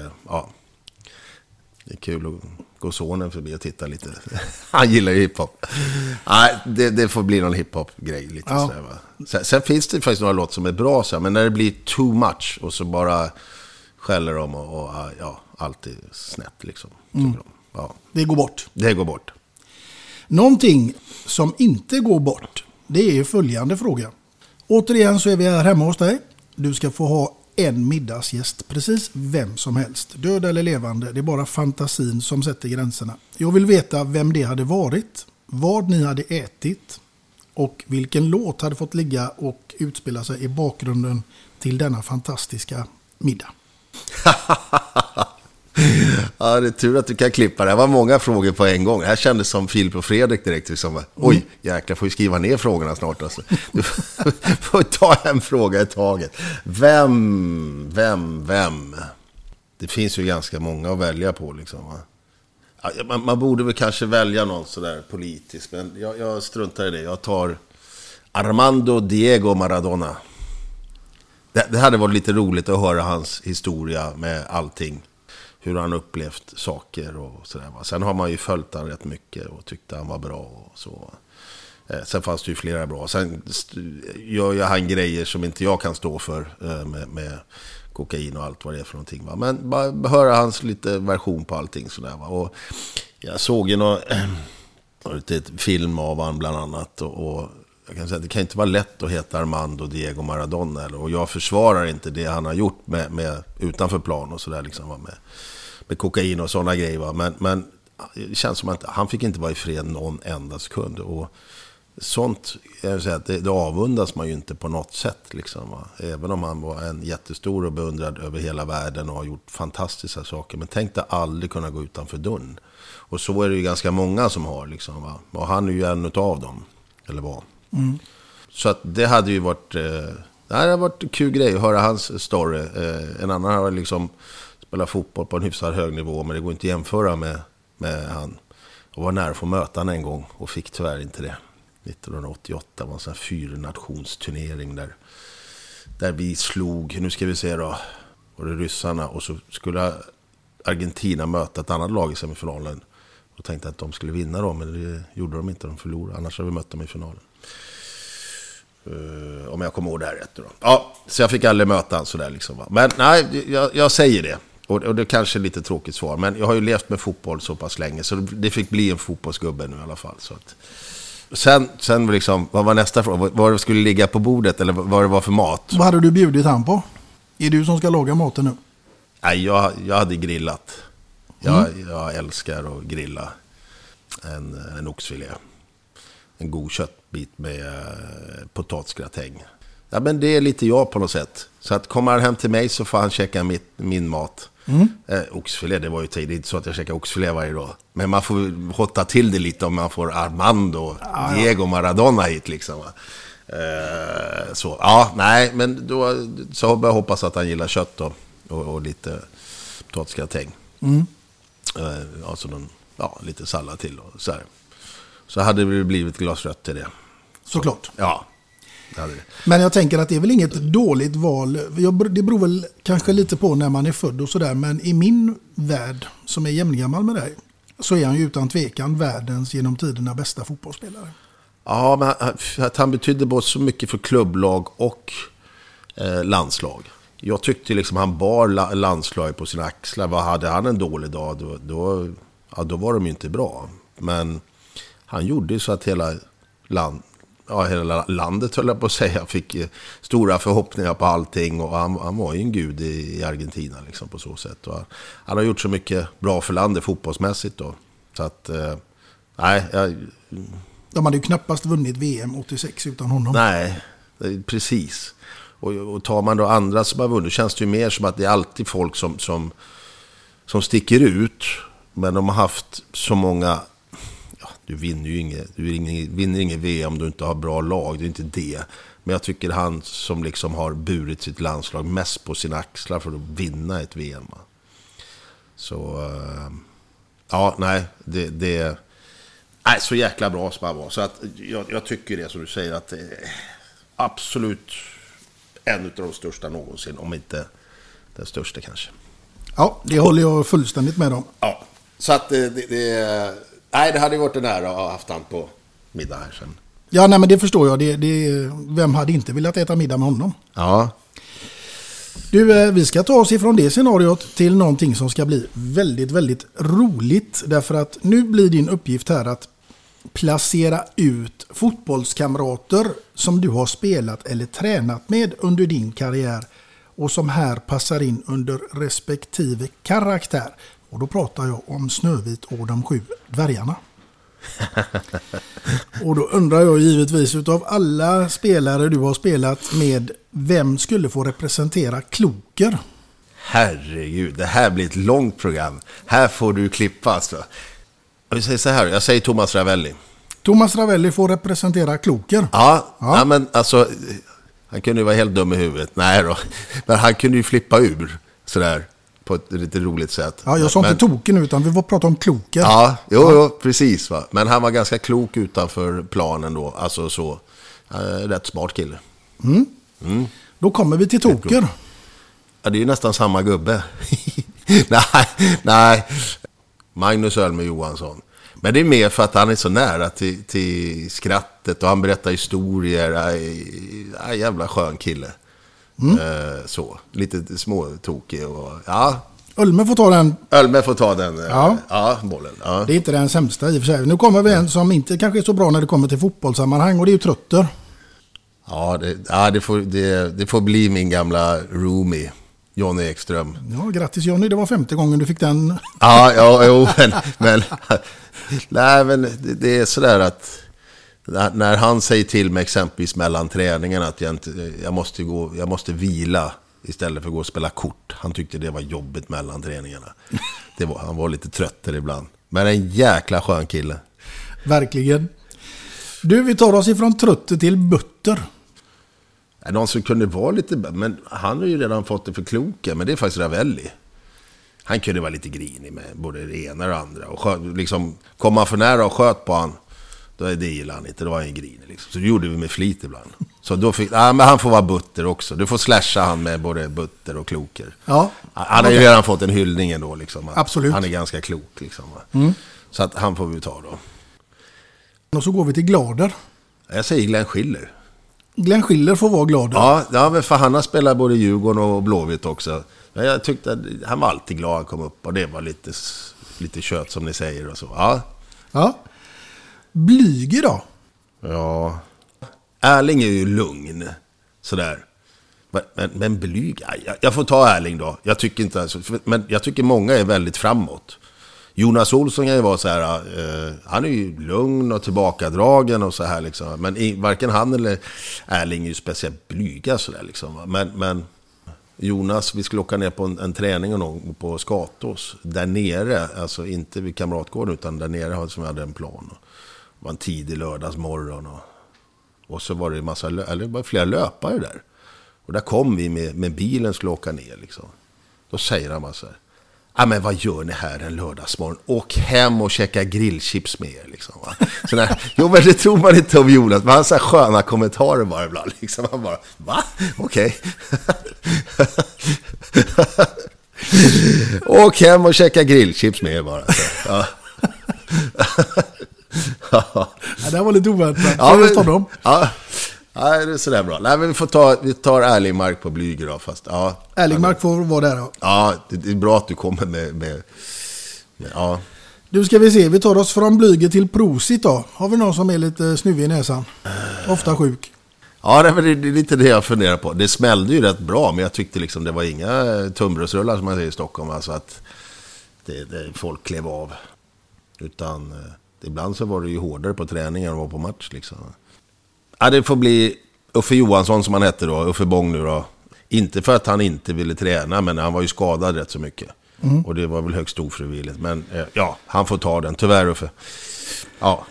Speaker 8: är kul att gå sonen förbi och titta lite. Han gillar ju hiphop. Nej, det får bli någon hiphop-grej lite sådär, va? Sen finns det faktiskt några låt som är bra så här, men när det blir too much och så bara skäller de och allt är snett liksom. Ja.
Speaker 7: Det går bort.
Speaker 8: Det går bort.
Speaker 7: Någonting som inte går bort, det är följande fråga. Återigen så är vi här hemma hos dig. Du ska få ha en middagsgäst, precis vem som helst, död eller levande. Det är bara fantasin som sätter gränserna. Jag vill veta vem det hade varit, vad ni hade ätit och vilken låt hade fått ligga och utspela sig i bakgrunden till denna fantastiska middag.
Speaker 8: Ja, det är tur att du kan klippa det. Det var många frågor på en gång. Det här kändes som Filip och Fredrik direkt. Oj, jäklar, får ju skriva ner frågorna snart. Alltså. Du får ta en fråga i taget. Vem? Det finns ju ganska många att välja på. Liksom, va? Ja, man borde väl kanske välja någon sådär politiskt. Men jag struntar i det. Jag tar Armando Diego Maradona. Det hade varit lite roligt att höra hans historia med allting. Hur han upplevt saker och sådär. Sen har man ju följt han rätt mycket och tyckte han var bra och så. Sen fanns det ju flera bra. Sen gör ju han grejer som inte jag kan stå för med kokain och allt vad det är för någonting. Va? Men bara höra hans lite version på allting sådär. Va? Och jag såg ju ett film av han bland annat och jag kan säga att det kan inte vara lätt att heta Armando Diego Maradona. Och jag försvarar inte det han har gjort med utanför plan och sådär liksom, med kokain och sådana grejer. Va? Men det känns som att han fick inte vara i fred någon enda sekund. Och sånt, jag säger att det avundas man ju inte på något sätt. Liksom, va? Även om han var en jättestor och beundrad över hela världen och har gjort fantastiska saker. Men tänkte aldrig kunna gå utanför dörren. Och så är det ju ganska många som har. Liksom, va? Och han är ju en av dem. Eller vad? Mm. Så att det hade ju varit det hade varit en kul grej att höra hans story. En annan har liksom spelat fotboll på en hyfsad hög nivå, men det går inte att jämföra med han. Och var nära att få möta han en gång och fick tyvärr inte det. 1988 var en sån här 4-nationsturnering där vi slog, nu ska vi se då, var det ryssarna och så skulle Argentina möta ett annat lag i semifinalen och tänkte att de skulle vinna då, men det gjorde de inte, de förlorade, annars hade vi mött dem i finalen. Om jag kommer ihåg det här rätt då. Ja, så jag fick aldrig möta han sådär liksom, va? Men nej, jag säger det. Och det är kanske är lite tråkigt svar, men jag har ju levt med fotboll så pass länge så det fick bli en fotbollsgubbe nu i alla fall. Så att. Sen liksom, vad var nästa fråga? Vad det skulle ligga på bordet eller vad det var för mat?
Speaker 7: Vad hade du bjudit han på? Är du som ska laga maten nu?
Speaker 8: Nej, jag hade grillat. Jag älskar att grilla en oxfilé. En god köttbit med potatisgratäng. Ja, men det är lite jag på något sätt. Så att kommer han hem till mig så får han checka min mat. Oxfilé, det var ju tidigt så att jag käkade oxfilé varje dag. Men man får hotta till det lite om man får Armando, Diego Maradona hit liksom. Så, ja, nej, men då så jag hoppas att han gillar kött då, och lite potatisgratäng. Alltså lite sallad till och så här. Så hade det blivit glas rött till det.
Speaker 7: Såklart.
Speaker 8: Ja. Det.
Speaker 7: Men jag tänker att det är väl inget dåligt val. Det beror väl kanske lite på när man är född och sådär. Men i min värld, som är jämngammal med dig, så är han ju utan tvekan världens genom tiderna bästa fotbollsspelare. Ja,
Speaker 8: men att han betydde både så mycket för klubblag och landslag. Jag tyckte liksom han bar landslag på sina axlar. Vad hade han en dålig dag, då var de ju inte bra. Men han gjorde ju så att hela landet, höll jag på att säga, fick stora förhoppningar på allting. Och han var ju en gud i Argentina liksom, på så sätt. Och han har gjort så mycket bra för landet fotbollsmässigt då. Så att, nej.
Speaker 7: De hade ju knappast vunnit VM 86 utan honom.
Speaker 8: Nej, precis. Och tar man då andra som har vunnit, känns det ju mer som att det är alltid folk som sticker ut. Men de har haft så många... Du vinner inget VM om du inte har bra lag, det är inte det. Men jag tycker han som liksom har burit sitt landslag mest på sina axlar för att vinna ett VM. Så, ja, nej, det är så jäkla bra som han var. Så att jag tycker det som du säger att det är absolut en av de största någonsin, om inte den största kanske.
Speaker 7: Ja, det håller jag fullständigt med om.
Speaker 8: Ja, så att det hade varit en ära att ha haft han på middag här sen.
Speaker 7: Ja, nej, men det förstår jag. Vem hade inte velat äta middag med honom?
Speaker 8: Ja.
Speaker 7: Du, vi ska ta oss ifrån det scenariot till någonting som ska bli väldigt, väldigt roligt. Därför att nu blir din uppgift här att placera ut fotbollskamrater som du har spelat eller tränat med under din karriär. och som här passar in under respektive karaktär. Och då pratar jag om Snövit och de 7 dvärgarna. Och då undrar jag givetvis utav alla spelare du har spelat med, vem skulle få representera Kloker?
Speaker 8: Herregud, det här blir ett långt program. Här får du klippa alltså. Jag säger så här, jag säger Thomas Ravelli.
Speaker 7: Thomas Ravelli får representera Kloker.
Speaker 8: Ja, men alltså, han kunde ju vara helt dum i huvudet. Nej då, men han kunde ju flippa ur sådär på ett lite roligt sätt.
Speaker 7: Ja, jag sa inte token utan vi var prata om Kloker.
Speaker 8: Ja, jo, precis va. Men han var ganska klok utanför planen då. Alltså så, rätt smart kille.
Speaker 7: Då kommer vi till Toker.
Speaker 8: Ja, det är ju nästan samma gubbe. nej. Magnus Ölme Johansson. Men det är mer för att han är så nära till skrattet och han berättar historier. Jävla skön kille. Så, lite småtokig och ja.
Speaker 7: Ölme får ta den.
Speaker 8: Ölme får ta den. Ja, bollen. Ja.
Speaker 7: Det är inte den sämsta i och för sig. Nu kommer vi en som inte kanske är så bra när det kommer till fotbollssammanhang och det är ju Trötter.
Speaker 8: Ja, det får bli min gamla roomie, Johnny Ekström.
Speaker 7: Ja, grattis Johnny, det var 50 gången du fick den.
Speaker 8: Men nej, men det är sådär att när han säger till mig exempelvis mellan träningarna att jag måste vila istället för att gå och spela kort. Han tyckte det var jobbigt mellan träningarna. Han var lite trötter ibland. Men en jäkla skön kille.
Speaker 7: Verkligen. Du, vi tar oss ifrån Trötter till Butter.
Speaker 8: Någon som kunde vara lite, men han har ju redan fått det för kloka, men det är faktiskt Ravelli. Han kunde vara lite grinig med både det ena och det andra. Och liksom, kom man för nära och sköt på han, då är det gillar han inte, då var han grinig. Liksom. Så det gjorde vi med flit ibland. Så då men han får vara Butter också. Du får slasha han med både Butter och Kloker.
Speaker 7: Ja.
Speaker 8: Han har ju redan fått en hyllning ändå. Liksom,
Speaker 7: absolut.
Speaker 8: Han är ganska klok. Liksom, så att han får vi ta då.
Speaker 7: Och så går vi till Glader.
Speaker 8: Jag säger Glenn Schiller.
Speaker 7: Glenn Schiller får vara glad.
Speaker 8: Ja, men för han har spelat både Djurgården och Blåvitt också. Men jag tyckte att han var alltid glad att han kom upp. Och det var lite kött som ni säger och så.
Speaker 7: Ja. Blyge då?
Speaker 8: Ja. Erling är ju lugn. Sådär. Men Blyge, jag får ta Erling då. Jag tycker inte alltså, men jag tycker många är väldigt framåt. Jonas Olsson kan ju vara så här, han är ju lugn och tillbakadragen och så här liksom. Men varken han eller Erling är ju speciellt blyga så där liksom. Men Jonas, vi skulle åka ner på en träning och någon på Skatås där nere, alltså inte vid Kamratgården utan där nere som vi hade en plan. Det var en tidig lördagsmorgon och så var det flera löpare där. Och där kom vi med bilen skulle åka ner liksom. Då säger han bara så här: men vad gör ni här en lördagsmorgon? Åk hem och käka grillchips med er liksom, va? Jo, men det tror man inte om Jonas. Men han har så här sköna kommentarer bara ibland liksom. Han bara, va? Okej. Åk hem och käka grillchips med er bara så, ja.
Speaker 7: Det här var lite oväntat.
Speaker 8: Ja, det är sådär bra. Nej, men vi tar ärlig mark på Blyger då, fast ja.
Speaker 7: Ärlig mark får vara där då.
Speaker 8: Ja, det är bra att du kommer med ja.
Speaker 7: Du, ska vi se, vi tar oss från Blyger till Prosit då. Har vi någon som är lite snuvig i näsan? Ofta sjuk.
Speaker 8: Ja, det är lite det jag funderar på. Det smällde ju rätt bra, men jag tyckte liksom det var inga tunnbrödsrullar som man säger i Stockholm, alltså att det folk klev av. Utan ibland så var det ju hårdare på träningar och var på match liksom. Ja, det får bli Uffe Johansson som han hette då, Uffe Bång nu då. Inte för att han inte ville träna, men han var ju skadad rätt så mycket. Och det var väl högst ofrivilligt. Men ja, han får ta den. Tyvärr Uffe. Ja.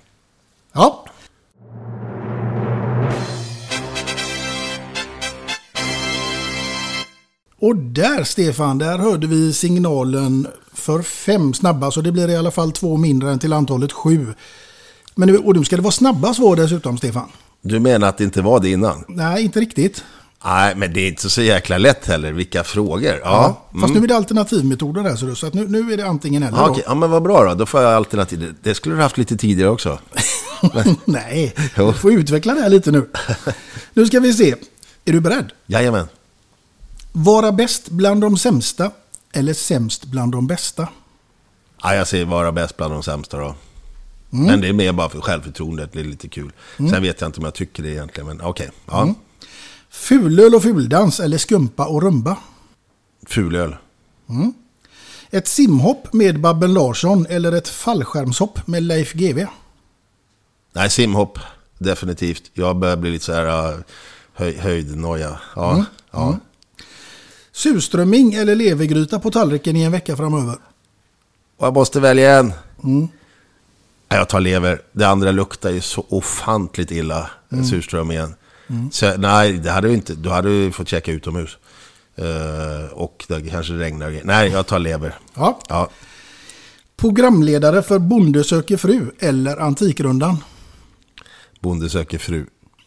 Speaker 7: Och där, Stefan, där hörde vi signalen för 5 snabba. Så det blir i alla fall 2 mindre än till antalet 7. Men nu ska det vara snabba svar dessutom, Stefan.
Speaker 8: Du menar att det inte var det innan?
Speaker 7: Nej, inte riktigt.
Speaker 8: Nej, men det är inte så jäkla lätt heller. Vilka frågor?
Speaker 7: Ja. Fast nu är det alternativmetoder där, så att nu är det antingen eller.
Speaker 8: Okej. Ja, men vad bra då får jag alternativ. Det skulle du haft lite tidigare också.
Speaker 7: Nej, du får utveckla det här lite nu. Nu ska vi se. Är du beredd?
Speaker 8: Jajamän.
Speaker 7: Vara bäst bland de sämsta eller sämst bland de bästa?
Speaker 8: Ja, jag säger vara bäst bland de sämsta då. Men det är mer bara för självförtroendet, det är lite kul. Sen vet jag inte om jag tycker det egentligen, men okej. Ja.
Speaker 7: Fulöl och fuldans eller skumpa och rumba?
Speaker 8: Fulöl.
Speaker 7: Ett simhopp med Babben Larsson eller ett fallskärmshopp med Leif GW?
Speaker 8: Nej, simhopp. Definitivt. Jag börjar bli lite så här höjdnoja. Ja. Ja.
Speaker 7: Surströmming eller levergryta på tallriken i en vecka framöver?
Speaker 8: Och jag måste välja en. Jag tar lever. Det andra luktar ju så ofantligt illa. Surströmmingen. Så, nej, det hade ju inte. Du hade ju fått checka utomhus. Och det kanske regnar. Nej, jag tar lever. Ja.
Speaker 7: Programledare för Bonde söker fru eller Antikrundan?
Speaker 8: Bonde söker fru.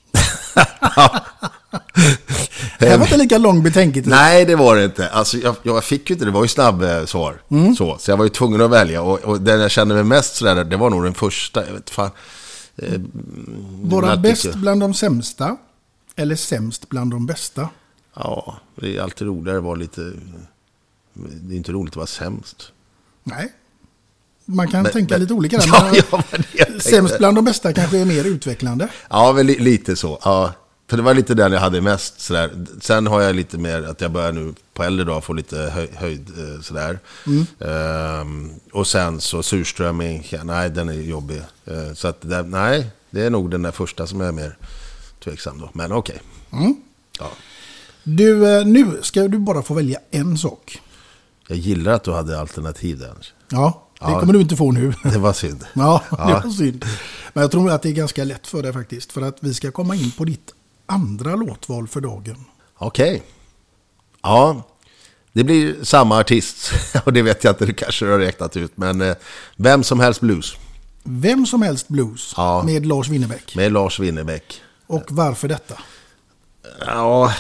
Speaker 7: Det var inte lika lång betänketid.
Speaker 8: Nej, det var det inte. Alltså, jag fick ju inte, det var ju snabb svar. Så jag var ju tvungen att välja. Och den jag kände mig mest sådär, det var nog den första. Jag vet fan.
Speaker 7: Vara bäst bland de sämsta eller sämst bland de bästa?
Speaker 8: Ja, det är alltid roligare att vara lite... Det är inte roligt att vara sämst.
Speaker 7: Nej. Man kan tänka lite olika där. Sämst bland de bästa kanske är mer utvecklande.
Speaker 8: Ja, väl lite så. Ja, för det var lite den jag hade mest sådär. Sen har jag lite mer att jag börjar nu på äldre dag få lite höjd sådär. Och sen så surströmming, nej den är jobbig. Så att nej, det är nog den där första som är mer tveksam då. Men okej. Ja.
Speaker 7: Du, nu ska du bara få välja en sak.
Speaker 8: Jag gillar att du hade alternativ där.
Speaker 7: Ja, det kommer du inte få nu.
Speaker 8: Det var synd.
Speaker 7: Ja, det var synd. Men jag tror att det är ganska lätt för dig faktiskt. För att vi ska komma in på ditt andra låtval för dagen.
Speaker 8: Okej. Ja, det blir samma artist. Och det vet jag inte, du kanske har räknat ut. Men Vem som helst blues.
Speaker 7: Vem som helst blues med Lars Winnerbäck.
Speaker 8: Med Lars Winnerbäck.
Speaker 7: Och varför detta?
Speaker 8: Ja,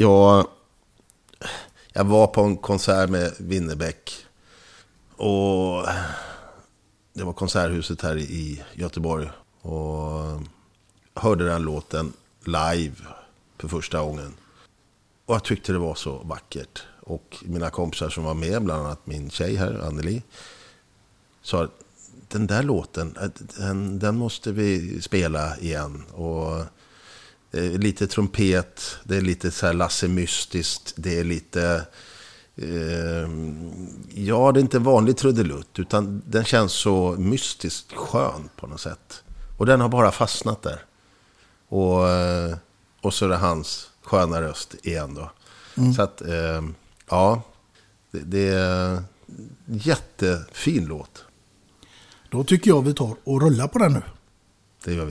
Speaker 8: jag var på en konsert med Winnerbäck. Och det var konserthuset här i Göteborg. Och hörde den låten live för första gången. Och jag tyckte det var så vackert. Och mina kompisar som var med, bland annat min tjej här, Anneli, sa den där låten, den måste vi spela igen. Och det är lite trumpet, det är lite så här Lasse mystiskt, det är lite... ja, det är inte vanlig trudelutt, utan den känns så mystiskt skön på något sätt. Och den har bara fastnat där. Och så är det hans sköna röst igen då. Så att, ja, det är en jättefin låt.
Speaker 7: Då tycker jag vi tar och rullar på den nu.
Speaker 8: Det gör vi.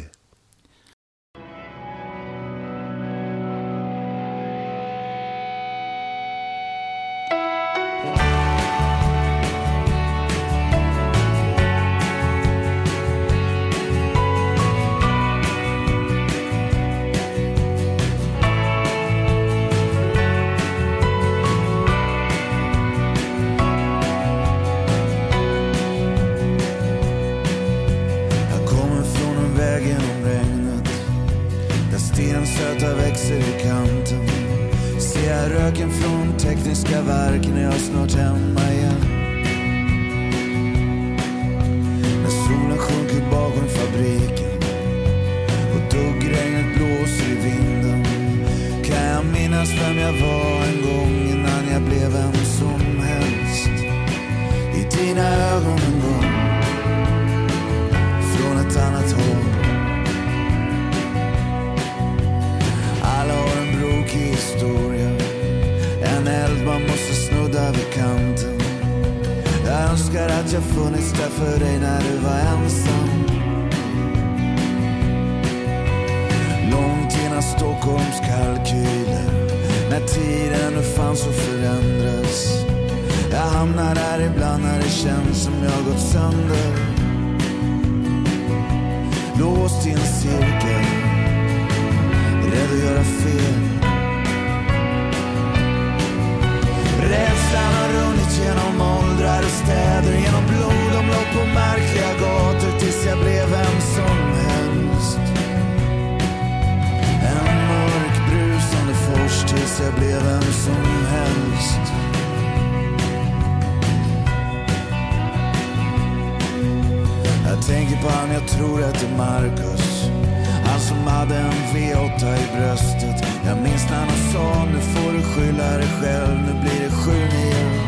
Speaker 10: Jag tror att det är Marcus, han som hade en V8 i bröstet. Jag minns när han sa, nu får du skylla dig själv, nu blir det 7-9.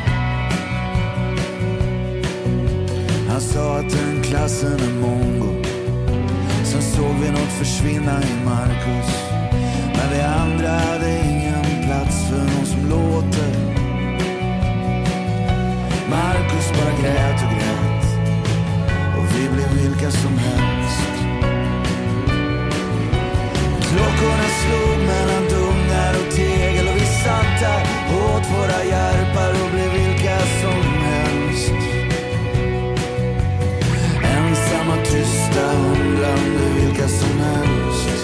Speaker 10: Han sa att den klassen är mongo. Sen såg vi något försvinna i Marcus. Men vi andra hade ingen plats för någon som låter. Marcus bara grät och grät, och vi blev vilka som helst. Klockorna slog mellan dungar och tegel, och vi satt där åt våra järpar och blev vilka som helst. Ensamma, tysta, undrande, vilka som helst.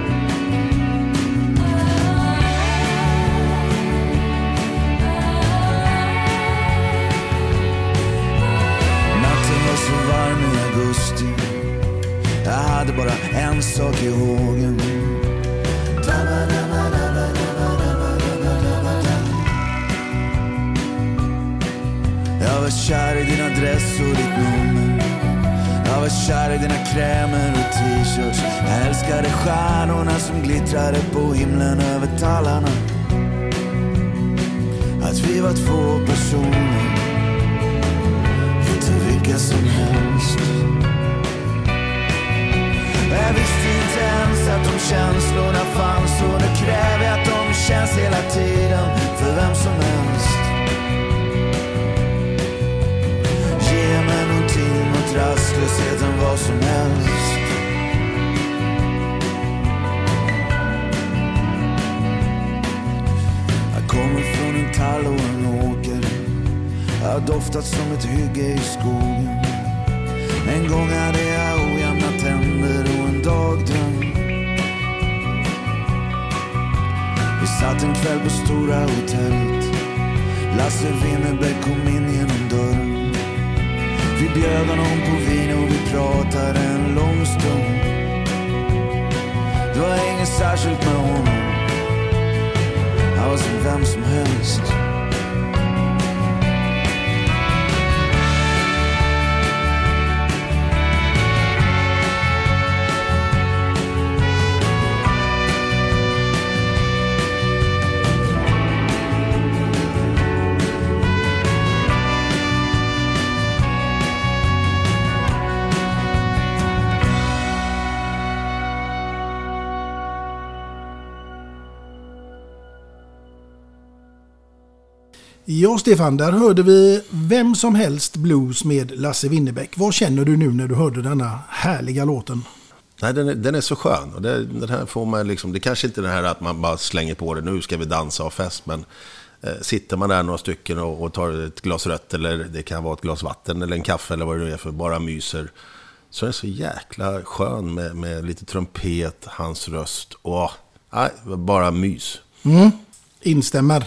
Speaker 10: Natten var så varm i augusti. Jag hade bara en sak i hågen. Jag var kär i din adress och ditt nummer. Jag var kär i dina krämer och t-shirts. Jag älskade stjärnorna som glittrade på himlen över tallarna. Att vi var två personer, inte vilka som helst. Jag visste inte ens att de känslorna fanns, och nu kräver jag att de känns hela tiden för vem som helst. Ge mig någonting mot rastlösheten, vad som helst. Jag kommer från en tall och en åker. Jag har doftat som ett hygge i skogen. En gång hade jag ojämna tänder och en dagdröm. Vi satt en kväll på stora hotellet. Lasse Winnerbäck kom in genom dörren. Vi bjöd honom på vin och vi pratade en lång stund. Det var inget särskilt med honom. Han var som vem som helst.
Speaker 7: Ja, Stefan, där hörde vi Vem som helst blues med Lasse Winnerbäck. Vad känner du nu när du hörde denna härliga låten?
Speaker 8: Nej, den är så skön. Och den här får man liksom, det kanske inte är det här att man bara slänger på det, nu ska vi dansa och fest, men sitter man där några stycken och tar ett glas rött, eller det kan vara ett glas vatten eller en kaffe eller vad det är för, bara myser, så är det så jäkla skön med lite trumpet, hans röst och bara mys.
Speaker 7: Instämmer.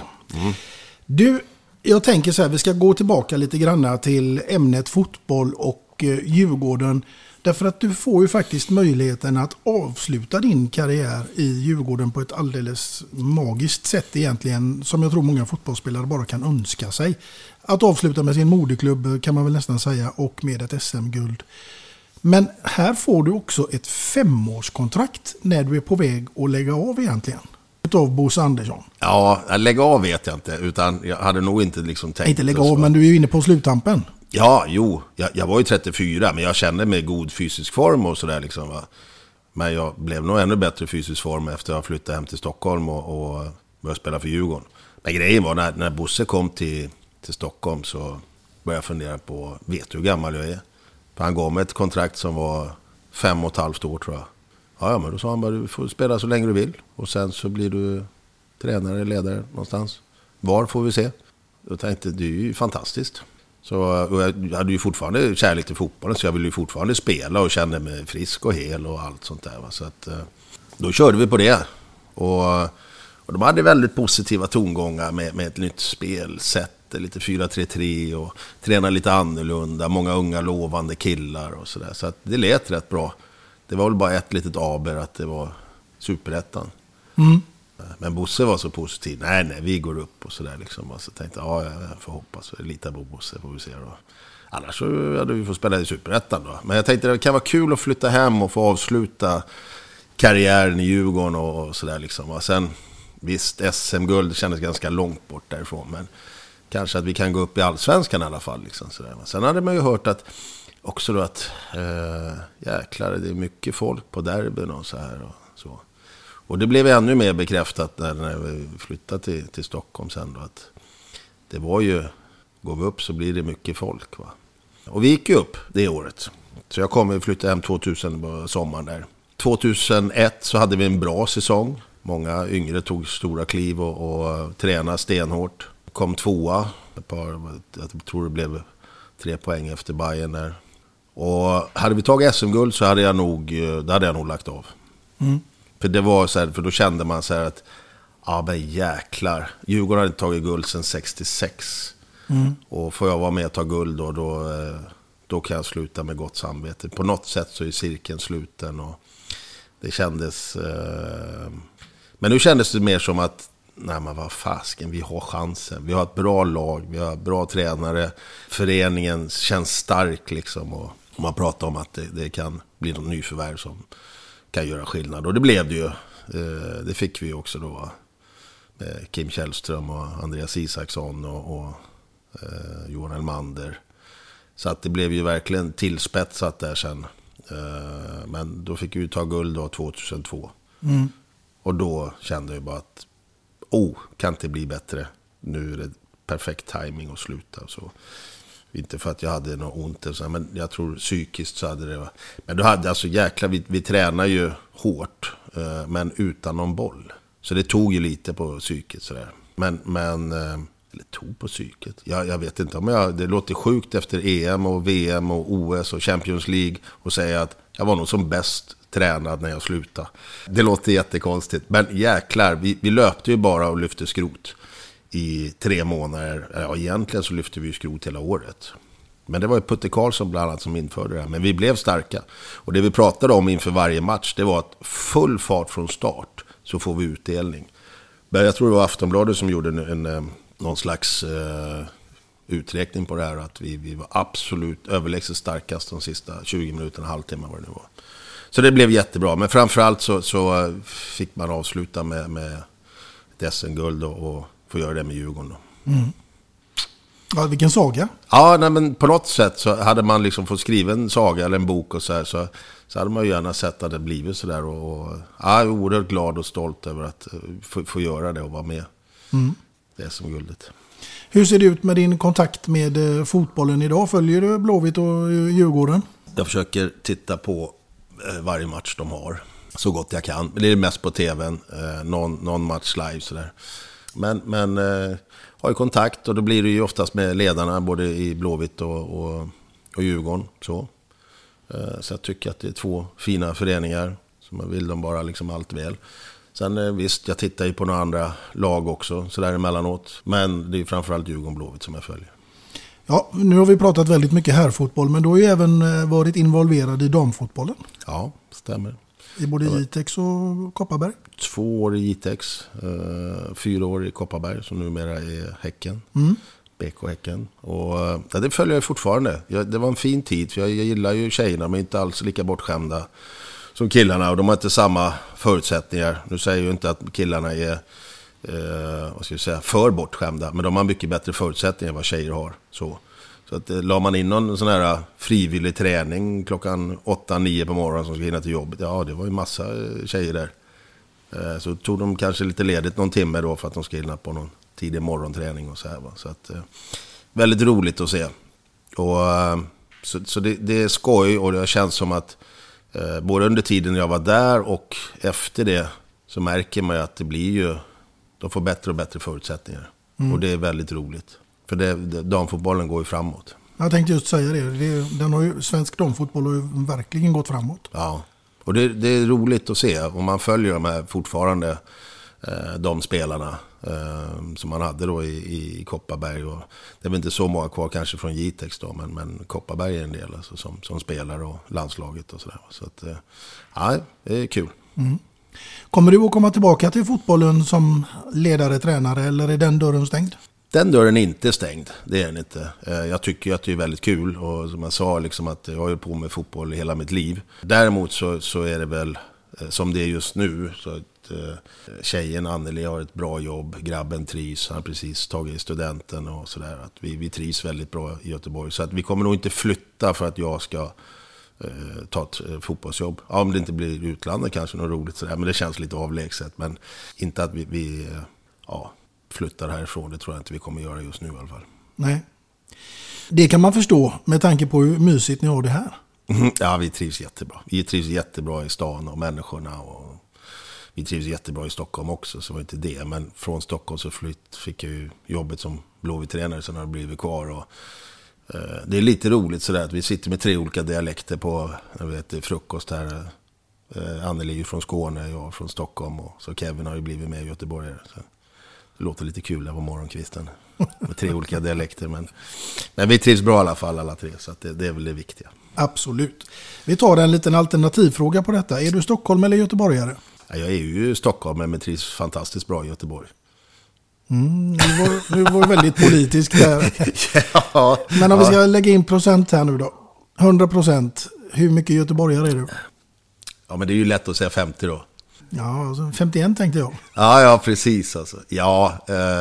Speaker 7: Du, jag tänker så här, vi ska gå tillbaka lite grann till ämnet fotboll och Djurgården. Därför att du får ju faktiskt möjligheten att avsluta din karriär i Djurgården på ett alldeles magiskt sätt egentligen, som jag tror många fotbollsspelare bara kan önska sig. Att avsluta med sin moderklubb kan man väl nästan säga, och med ett SM-guld. Men här får du också ett 5-årskontrakt när du är på väg att lägga av egentligen. Av Bosse Andersson.
Speaker 8: Ja, lägga av vet jag inte, utan jag hade nog inte liksom tänkt...
Speaker 7: Inte lägga av, men du är ju inne på sluttampen.
Speaker 8: Ja, jo. Jag var ju 34, men jag kände mig god fysisk form och sådär liksom, va. Men jag blev nog ännu bättre fysisk form efter att jag flyttade hem till Stockholm och började spela för Djurgården. Men grejen var, när Bosse kom till Stockholm så började jag fundera på, vet du hur gammal jag är? För han gav mig ett kontrakt som var 5,5 år tror jag. Ja, men då sa han bara, du får spela så länge du vill. Och sen så blir du tränare, ledare någonstans. Var får vi se. Jag tänkte, det är ju fantastiskt. Så jag hade ju fortfarande kärlek till fotbollen, så jag ville ju fortfarande spela och kände mig frisk och hel och allt sånt där. Va? Så att, då körde vi på det. Och de hade väldigt positiva tongångar med ett nytt spelsätt. Lite 4-3-3 och träna lite annorlunda. Många unga lovande killar och sådär. Så att det lät rätt bra. Det var väl bara ett litet aber att det var superettan. Men Bosse var så positiv. Nej, vi går upp och sådär liksom. Så tänkte jag får hoppas. Lita på Bosse, får vi se då. Annars så hade vi fått spela i superettan då. Men jag tänkte det kan vara kul att flytta hem och få avsluta karriären i Djurgården och sådär liksom. Och sen visst, SM-guld kändes ganska långt bort därifrån, men kanske att vi kan gå upp i allsvenskan i alla fall. Liksom, sådär. Sen hade man ju hört att också då att jäklar, det är mycket folk på derbyn och så här och så. Och det blev ännu mer bekräftat när vi flyttade till Stockholm sen då, att det var ju, går vi upp så blir det mycket folk, va. Och vi gick ju upp det året. Så jag kom och flyttade hem 2000 på sommaren där. 2001 så hade vi en bra säsong. Många yngre tog stora kliv och tränade stenhårt. Kom tvåa. Jag tror det blev 3 poäng efter Bayern där. Och hade vi tagit SM-guld så hade jag nog lagt av. Mm. För det var så här, för då kände man så här att men jäklar, Djurgården hade inte tagit guld sedan 66. Mm. Och får jag vara med och ta guld då kan jag sluta med gott samvete. På något sätt så är cirkeln sluten och det kändes men nu kändes det mer som att nej, men vad fasken, vi har chansen. Vi har ett bra lag, vi har bra tränare. Föreningen känns stark liksom, och man pratar om att det kan bli någon nyförvärv som kan göra skillnad. Och det blev det ju. Det fick vi också då. Kim Källström och Andreas Isaksson och Johan Elmander. Så att det blev ju verkligen tillspetsat där sen. Men då fick vi ta guld då 2002. Mm. Och då kände jag bara att kan inte bli bättre. Nu är det perfekt timing att sluta. Så. Inte för att jag hade något ont, men jag tror psykiskt så hade det. Men då hade alltså jäkla, vi tränar ju hårt, men utan någon boll. Så det tog ju lite på psyket sådär. Men eller tog på psyket. Jag vet inte om det låter sjukt efter EM och VM och OS och Champions League och säga att jag var nog som bäst tränad när jag slutade. Det låter jättekonstigt. Men jäklar, vi löpte ju bara och lyfte skrot i 3 månader. Ja, egentligen så lyfte vi skrot hela året. Men det var ju Putte Karlsson bland annat som införde det här. Men vi blev starka. Och det vi pratade om inför varje match, det var att full fart från start så får vi utdelning. Men jag tror det var Aftonbladet som gjorde någon slags uträkning på det här. Att vi var absolut överlägset starkast de sista 20 minuterna, halvtimme vad det nu var. Så det blev jättebra. Men framförallt så fick man avsluta med ett SM-guld och få göra det med Djurgården.
Speaker 7: Mm. Ja, vilken saga.
Speaker 8: Ja, nej, men på något sätt så hade man liksom fått skriva en saga eller en bok och så här, så hade man ju gärna sett att det blivit så där. Och jag är oerhört glad och stolt över att få göra det och vara med. Mm. Det som guldet.
Speaker 7: Hur ser det ut med din kontakt med fotbollen idag? Följer du Blåvitt och Djurgården?
Speaker 8: Jag försöker titta på varje match de har så gott jag kan. Det är mest på tvn, någon match live sådär. Men har ju kontakt och då blir det ju oftast med ledarna både i Blåvitt och Djurgården. Så jag tycker att det är 2 fina föreningar som vill de bara liksom allt väl. Sen visst, jag tittar ju på några andra lag också så där emellanåt. Men det är framförallt Djurgården Blåvitt som jag följer.
Speaker 7: Ja, nu har vi pratat väldigt mycket herrfotboll, men du har ju även varit involverad i damfotbollen.
Speaker 8: Ja, stämmer.
Speaker 7: I både Jitex och Kopparberg?
Speaker 8: 2 år i Jitex, 4 år i Kopparberg som numera är Häcken, BK Häcken. Och det följer jag fortfarande. Det var en fin tid för jag gillar ju tjejerna men inte alls lika bortskämda som killarna och de har inte samma förutsättningar. Nu säger jag ju inte att killarna är för bortskämda, men de har mycket bättre förutsättningar än vad tjejer har. Så att la man in någon sån här frivillig träning klockan 8-9 på morgonen som ska hinna till jobbet. Ja, det var ju massa tjejer där. Så tog de kanske lite ledigt någon timme då för att de ska hinna på någon tidig morgonträning och så här. Så att väldigt roligt att se. Och så det är skoj och det känns som att både under tiden jag var där och efter det så märker man ju att det blir ju, de får bättre och bättre förutsättningar. Och det är väldigt roligt. För damfotbollen går ju framåt. Jag tänkte just säga det. Svensk damfotboll har ju verkligen gått framåt. Ja, och det är roligt att se. Och man följer de här fortfarande de spelarna som man hade då i Kopparberg. Och det är väl inte så många kvar kanske från Jitex då. Men Kopparberg är en del alltså, som spelar och landslaget och sådär. Så att, ja, det är kul. Mm. Kommer du att komma tillbaka till fotbollen som ledare, tränare eller är den dörren stängd? Den dörren är inte stängd, det är den inte. Jag tycker att det är väldigt kul och som jag sa liksom att jag har ju på med fotboll hela mitt liv. Däremot så är det väl som det är just nu. Så att tjejen Anneli har ett bra jobb, grabben trivs, han har precis tagit studenten och sådär. Att vi trivs väldigt bra i Göteborg. Så att vi kommer nog inte flytta för att jag ska ta ett fotbollsjobb. Ja, om det inte blir utlandet kanske något roligt sådär, men det känns lite avlägset. Men inte att vi flyttar härifrån, det tror jag inte vi kommer göra just nu i alla fall.
Speaker 7: Nej. Det kan man förstå med tanke på hur mysigt ni har det här.
Speaker 8: Ja, vi trivs jättebra. Vi trivs jättebra i stan och människorna. Och vi trivs jättebra i Stockholm också, så var inte det. Men från Stockholm så fick jag ju jobbet som Blåvitt-tränare, sen har jag blivit kvar. Och, det är lite roligt sådär att vi sitter med 3 olika dialekter på frukost här. Anneli är ju från Skåne, jag från Stockholm. Och så Kevin har ju blivit med i Göteborg. Så det låter lite kul där på morgonkvisten. Med 3 olika dialekter. Men vi trivs bra i alla fall alla 3, så att det är väl det viktiga.
Speaker 7: Absolut. Vi tar en liten alternativfråga på detta. Är du Stockholm eller göteborgare?
Speaker 8: Ja, jag är ju Stockholm, men trivs fantastiskt bra i Göteborg.
Speaker 7: Nu var det väldigt politiskt där.
Speaker 8: Ja,
Speaker 7: men om vi ska lägga in procent här nu då. 100%. Hur mycket göteborgare är du?
Speaker 8: Ja, men det är ju lätt att säga 50 då.
Speaker 7: Ja, alltså 51 tänkte jag.
Speaker 8: Ja, precis alltså. Ja,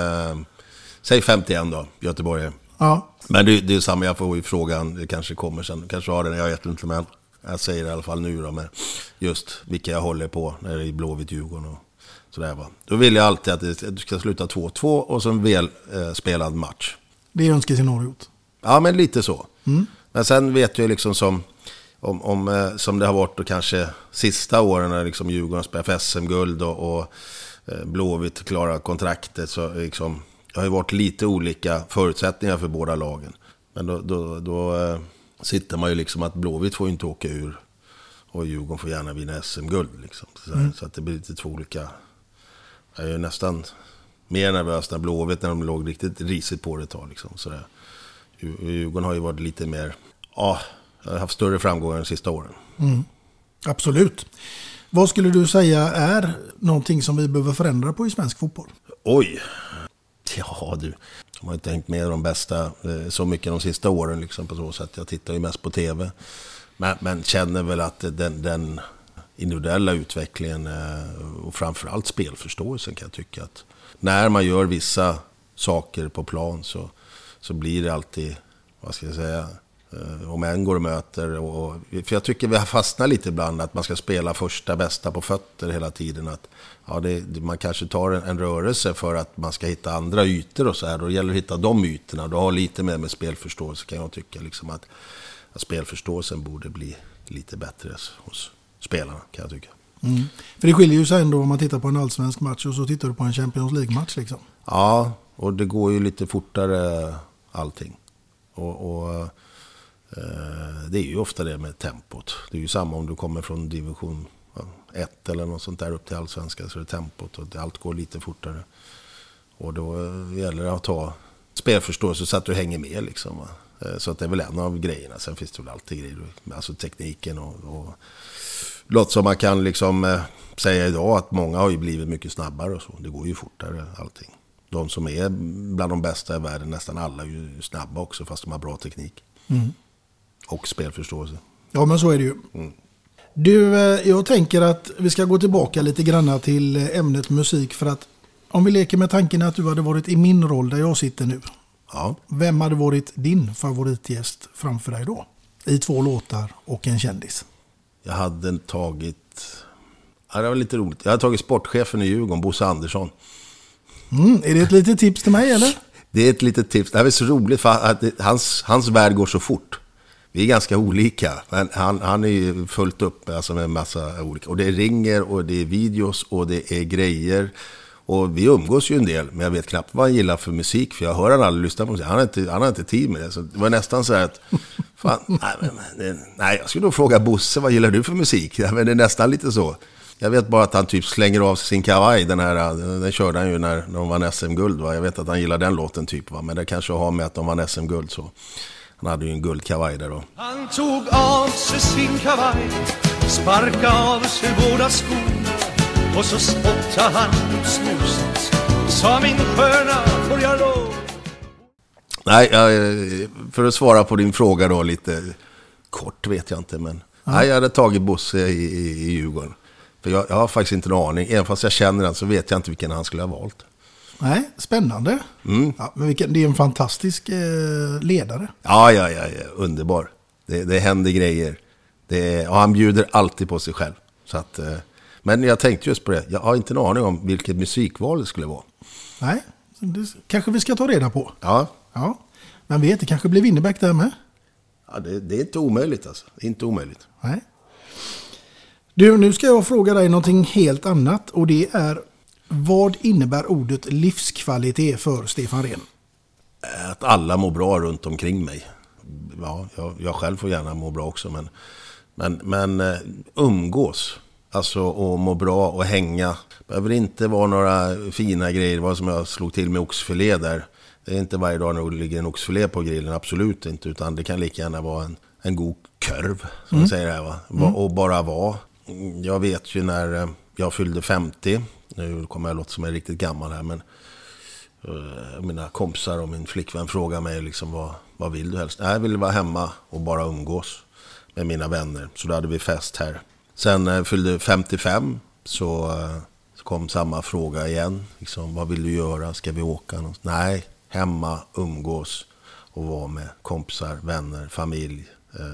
Speaker 8: säg 51 då, göteborgare.
Speaker 7: Ja.
Speaker 8: Men det är samma, jag får ju frågan, det kanske kommer sen, kanske har den, jag vet inte, men jag säger det i alla fall nu då, med just vilka jag håller på när det är Blåvitt, Djurgården och sådär va. Då vill jag alltid att det ska sluta 2-2 och så en väl spelad match.
Speaker 7: Det är önskescenariot.
Speaker 8: Ja, men lite så. Men sen vet jag liksom som det har varit och kanske sista åren när liksom Djurgården spelar för SM-guld och Blåvitt klarar kontraktet, så liksom det har ju varit lite olika förutsättningar för båda lagen. Men då sitter man ju liksom att Blåvitt får inte åka ur och Djurgården får gärna vinna SM-guld liksom. Så att det blir lite 2 olika. Jag är ju nästan mer nervös när Blåvitt, när de låg riktigt risigt på det ett tag liksom. Så Djurgården har ju varit lite mer, jag har haft större framgångar de sista åren.
Speaker 7: Absolut. Vad skulle du säga är någonting som vi behöver förändra på i svensk fotboll?
Speaker 8: Oj. Ja, de har inte hängt med de bästa så mycket de sista åren liksom, på så sätt. Jag tittar ju mest på tv. Men känner väl att den individuella utvecklingen och framförallt spelförståelsen, kan jag tycka att när man gör vissa saker på plan så blir det alltid, vad ska jag säga, om en går och möter. För jag tycker vi har fastnat lite ibland att man ska spela första bästa på fötter hela tiden. Att man kanske tar en rörelse för att man ska hitta andra ytor och så här. Då gäller det att hitta de ytorna. Då har lite med spelförståelse, kan jag tycka. Liksom att spelförståelsen borde bli lite bättre hos spelarna, kan jag tycka.
Speaker 7: För det skiljer ju sig ändå om man tittar på en allsvensk match och så tittar du på en Champions League-match liksom.
Speaker 8: Ja, och det går ju lite fortare allting. Och det är ju ofta det med tempot. Det är ju samma om du kommer från division 1 eller något sånt där upp till allsvenska, så är det tempot och allt går lite fortare. Och då gäller det att ta spelförståelse så att du hänger med liksom. Så att det är väl en av grejerna. Sen finns det väl alltid grejer, alltså tekniken och låt som man kan liksom säga idag att många har ju blivit mycket snabbare och så. Det går ju fortare allting. De som är bland de bästa i världen, nästan alla är ju snabba också, fast de har bra teknik. Och spelförståelse.
Speaker 7: Ja, men så är det ju. Du, jag tänker att vi ska gå tillbaka lite grann till ämnet musik, för att om vi leker med tanken att du hade varit i min roll där jag sitter nu.
Speaker 8: Ja.
Speaker 7: Vem hade varit din favoritgäst framför dig då? I 2 låtar och en kändis.
Speaker 8: Jag hade tagit... Ja, det var lite roligt. Jag hade tagit sportchefen i Djurgården, Bosse Andersson.
Speaker 7: Är det ett litet tips till mig eller?
Speaker 8: Det är ett litet tips. Det här är så roligt för att hans värld går så fort. Vi är ganska olika, men han är ju fullt upp alltså med en massa olika. Och det ringer och det är videos och det är grejer. Och vi umgås ju en del, men jag vet knappt vad han gillar för musik, för jag hör han aldrig lyssna på musik. Han har inte tid med det. Så det var nästan så här att fan, nej, jag skulle nog fråga Bosse, vad gillar du för musik? Ja, men det är nästan lite så. Jag vet bara att han typ slänger av sin kavaj. Den körde han ju när de vann SM-guld. Va? Jag vet att han gillar den låten typ. Va? Men det kanske har med att de vann SM-guld. Så han hade ju en guldkavaj där då.
Speaker 9: Han tog av sig sin kavaj, sparkade av sig båda skorna, och så spottade han upp snuset. Sa min sköna, får jag lov?
Speaker 8: Nej, för att svara på din fråga då lite kort vet jag inte. Men nej, jag hade tagit Bosse i Djurgården. För jag har faktiskt inte en aning. Även fast jag känner den så vet jag inte vilken han skulle ha valt.
Speaker 7: Nej, spännande. Ja, men det är en fantastisk ledare.
Speaker 8: Ja, underbar. Det händer grejer. Och han bjuder alltid på sig själv. Så att, men jag tänkte just på det. Jag har inte en aning om vilket musikval det skulle vara.
Speaker 7: Nej, det kanske vi ska ta reda på.
Speaker 8: Ja.
Speaker 7: Men vet, det kanske blir Winnerbäck där med.
Speaker 8: Ja, det är inte omöjligt alltså. Inte omöjligt.
Speaker 7: Nej. Du, nu ska jag fråga dig någonting helt annat. Och det är, vad innebär ordet livskvalitet för Stefan Rehn?
Speaker 8: Att alla mår bra runt omkring mig. Ja, jag själv får gärna må bra också. Men umgås. Alltså och må bra och hänga. Det behöver inte vara några fina grejer. Vad som jag slog till med oxfilé där. Det är inte varje dag när det ligger en oxfilé på grillen. Absolut inte. Utan det kan lika gärna vara en god körv. Som man säger här, va? Och bara vara. Jag vet ju när jag fyllde 50. Nu kommer jag låta som jag är riktigt gammal här. Men mina kompisar och min flickvän frågar mig liksom, vad vill du helst? Jag ville vara hemma och bara umgås med mina vänner. Så då hade vi fest här. Sen när jag fyllde 55 så kom samma fråga igen. Liksom, vad vill du göra? Ska vi åka någonstans? Nej, hemma, umgås och vara med kompisar, vänner, familj.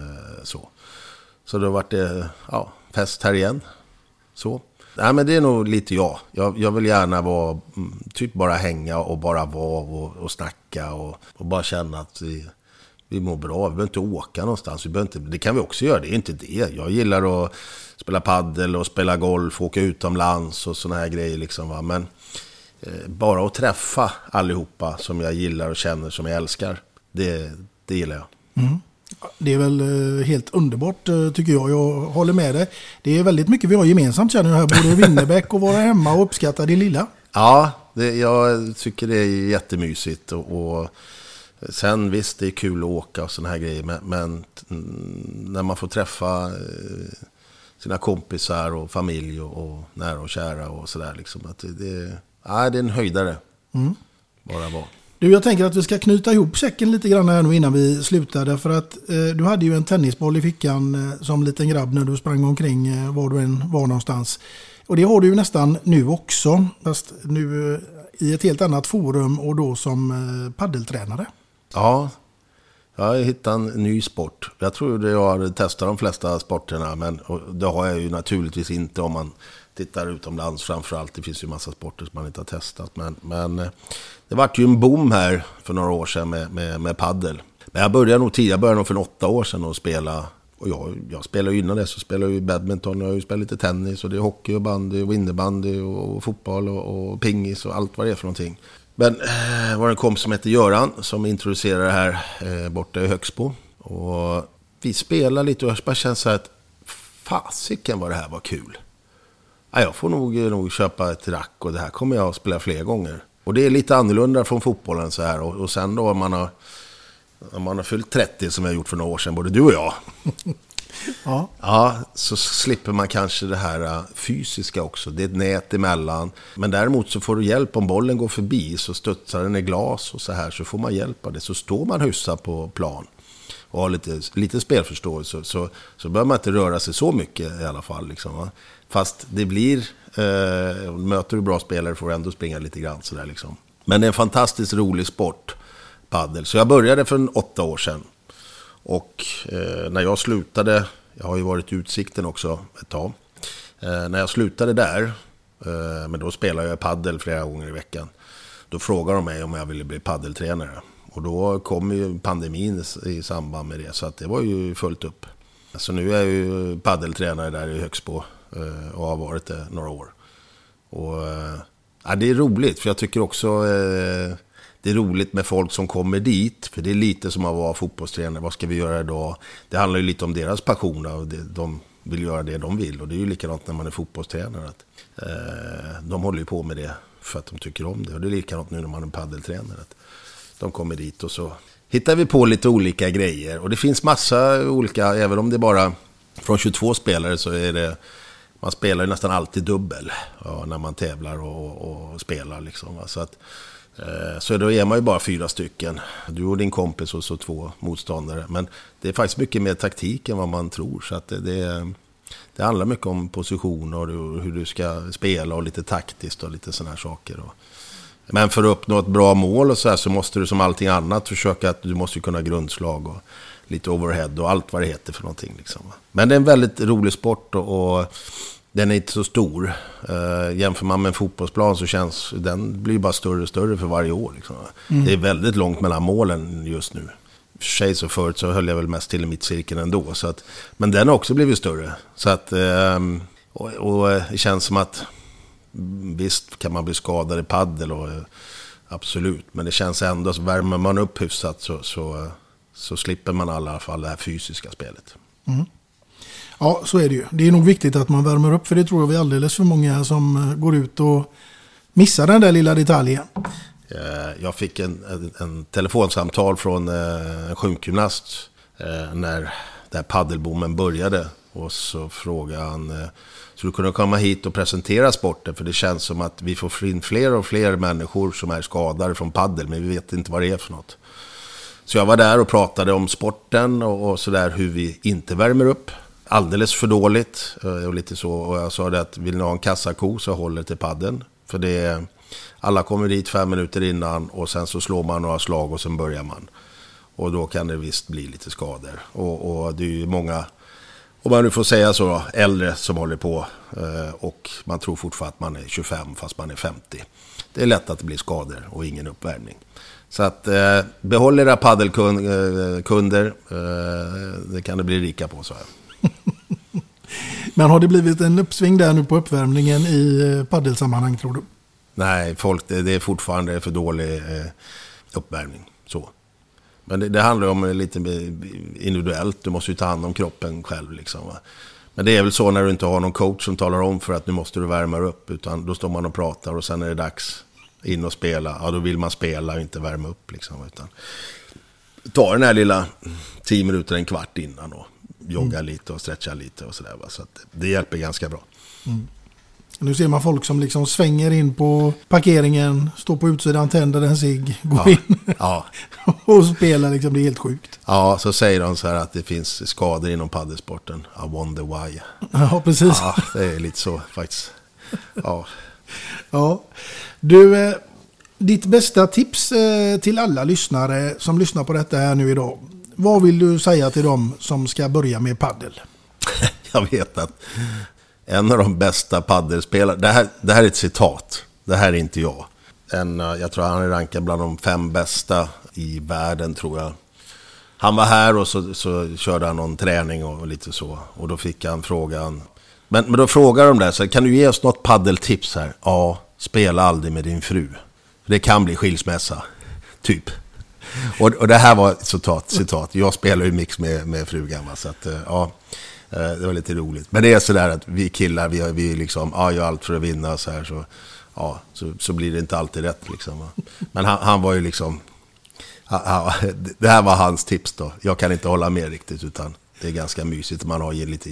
Speaker 8: Så då var det fest här igen. Så. Nej, men det är nog lite jag vill gärna vara typ bara hänga och bara vara och snacka och bara känna att vi mår bra. Vi behöver inte åka någonstans. Det kan vi också göra, det är inte det. Jag gillar att spela paddel och spela golf, åka utomlands och såna här grejer liksom, va? Men bara att träffa allihopa som jag gillar och känner, som jag älskar, det gillar jag.
Speaker 7: Det är väl helt underbart tycker jag. Jag håller med dig. Det är väldigt mycket vi har gemensamt, känner jag här. Både Winnerbäck och vara hemma och uppskatta det lilla.
Speaker 8: Ja, jag tycker det är jättemysigt. Och sen visst, det är kul att åka och såna här grejer. Men när man får träffa sina kompisar och familj och nära och kära och sådär. Liksom, att det är en höjdare. Bara vara.
Speaker 7: Du, jag tänker att vi ska knyta ihop säcken lite grann här nu innan vi slutade. För att du hade ju en tennisboll i fickan som liten grabb när du sprang omkring var du än var någonstans. Och det har du ju nästan nu också. Fast nu i ett helt annat forum och då som paddeltränare.
Speaker 8: Ja, jag har hittat en ny sport. Jag tror jag har testat de flesta sporterna. Men det har jag ju naturligtvis inte om man tittar utomlands framförallt. Det finns ju massa sporter som man inte har testat. Men det var ju en boom här för några år sedan med paddel. Men jag började nog tidigare. Jag började nog för 8 år sedan att spela. Och jag spelade ju innan det, så spelade jag ju badminton. Jag har ju spelat lite tennis och det är hockey och bandy och innebandy och fotboll och pingis och allt vad det är för någonting. Men var en kompis som heter Göran som introducerade det här borta i Högsbo. Och vi spelade lite och jag bara kände så här att fasiken vad det här var kul. Ja, jag får nog köpa ett rack och det här kommer jag att spela fler gånger. Och det är lite annorlunda från fotbollen så här. Och sen då om man har fyllt 30 som jag gjort för några år sedan, både du och jag. Ja, så slipper man kanske det här fysiska också. Det är ett nät emellan. Men däremot så får du hjälp om bollen går förbi, så studsar den i glas och så här, så får man hjälp av det. Så står man hyfsat på plan och har lite spelförståelse, så bör man inte röra sig så mycket i alla fall. Liksom, va? Fast det blir, möter du bra spelare får du ändå springa lite grann sådär liksom. Men det är en fantastiskt rolig sport, paddel. Så jag började för 8 år sedan. Och när jag slutade, jag har ju varit i Utsikten också ett tag. När jag slutade där, men då spelade jag paddel flera gånger i veckan. Då frågade de mig om jag ville bli paddeltränare. Och då kom ju pandemin i samband med det, så att det var ju fullt upp. Så nu är jag ju paddeltränare där i Högsbo och har varit det några år. Och det är roligt, för jag tycker också det är roligt med folk som kommer dit. För det är lite som att vara fotbollstränare. Vad ska vi göra idag? Det handlar ju lite om deras passion och de vill göra det de vill. Och det är ju likadant när man är fotbollstränare. Att, de håller ju på med det för att de tycker om det. Och det är likadant nu när man är paddeltränare. Att de kommer dit och så hittar vi på lite olika grejer. Och det finns massa olika, även om det är bara från 22 spelare så är det, man spelar ju nästan alltid dubbel när man tävlar och spelar liksom. Så att så då är man ju bara 4 stycken. Du och din kompis och så 2 motståndare. Men det är faktiskt mycket mer taktik än vad man tror. Så att det det handlar mycket om positioner och hur du ska spela och lite taktiskt och lite sådana här saker. Men för att uppnå ett bra mål och så måste du som allting annat försöka att du måste kunna grundslag och lite overhead och allt vad det heter för någonting. Liksom. Men det är en väldigt rolig sport och den är inte så stor. Jämför man med en fotbollsplan så känns den blir bara större och större för varje år. Liksom. Det är väldigt långt mellan målen just nu. För sig så förut så höll jag väl mest till i mittcirkeln ändå. Så att, men den har också blivit större. Så att, och det känns som att visst kan man bli skadad i paddel och absolut. Men det känns ändå, så värmer man upp hyfsat så slipper man i alla fall det här fysiska spelet. Mm.
Speaker 7: Ja, så är det ju. Det är nog viktigt att man värmer upp, för det tror jag vi är alldeles för många som går ut och missar den där lilla detaljen.
Speaker 8: Jag fick en telefonsamtal från en sjukgymnast när den här paddelboomen började. Och så frågade han, så du kunde komma hit och presentera sporten, för det känns som att vi får in fler och fler människor som är skadade från paddel, men vi vet inte vad det är för något. Så jag var där och pratade om sporten och sådär, hur vi inte värmer upp. Alldeles för dåligt och lite så. Och jag sa det att vill ni ha en kassako så håller till paddeln. För det är, alla kommer dit 5 minuter innan och sen så slår man några slag och sen börjar man. Och då kan det visst bli lite skador. Och det är ju många, om man nu får säga så då, äldre som håller på och man tror fortfarande att man är 25 fast man är 50. Det är lätt att det blir skador och ingen uppvärmning. Så att behåll era paddelkunder, det kan det bli rika på, så här.
Speaker 7: Men har det blivit en uppsving där nu på uppvärmningen i paddelsammanhang, tror du? Nej,
Speaker 8: det är fortfarande för dålig uppvärmning. Så. Men det handlar om lite individuellt. Du måste ju ta hand om kroppen själv. Liksom, va? Men det är väl så när du inte har någon coach som talar om för att nu måste du värma upp. Utan då står man och pratar och sen är det dags in och spela. Ja, då vill man spela och inte värma upp. Liksom, utan ta den här lilla 10 minuter, en kvart innan och jogga lite och stretcha lite och sådär. Så att det hjälper ganska bra.
Speaker 7: Mm. Nu ser man folk som liksom svänger in på parkeringen, står på utsidan, tänder en cigg, går in och spelar. Liksom, det är helt sjukt.
Speaker 8: Ja, så säger de så här att det finns skador inom paddelsporten. I wonder why.
Speaker 7: Ja, precis.
Speaker 8: Ja, det är lite så faktiskt. Ja.
Speaker 7: Ja. Du, ditt bästa tips till alla lyssnare som lyssnar på detta här nu idag. Vad vill du säga till dem som ska börja med paddel?
Speaker 8: Jag vet att en av de bästa paddelspelare, det här är ett citat, det här är inte jag. Jag tror han är rankad bland de 5 bästa i världen, tror jag. Han var här och så körde han någon träning och lite så. Och då fick han frågan, men då frågar de där, så kan du ge oss något paddeltips här? Ja, spela aldrig med din fru. Det kan bli skilsmässa, typ. Och det här var ett citat. Jag spelar ju mix med frugan, va? Så att ja, det var lite roligt. Men det är sådär att vi killar, vi liksom, gör allt för att vinna så här, så ja, så blir det inte alltid rätt liksom, va? Men han var ju liksom, det här var hans tips då. Jag kan inte hålla med riktigt, utan det är ganska mysigt. Man har ju lite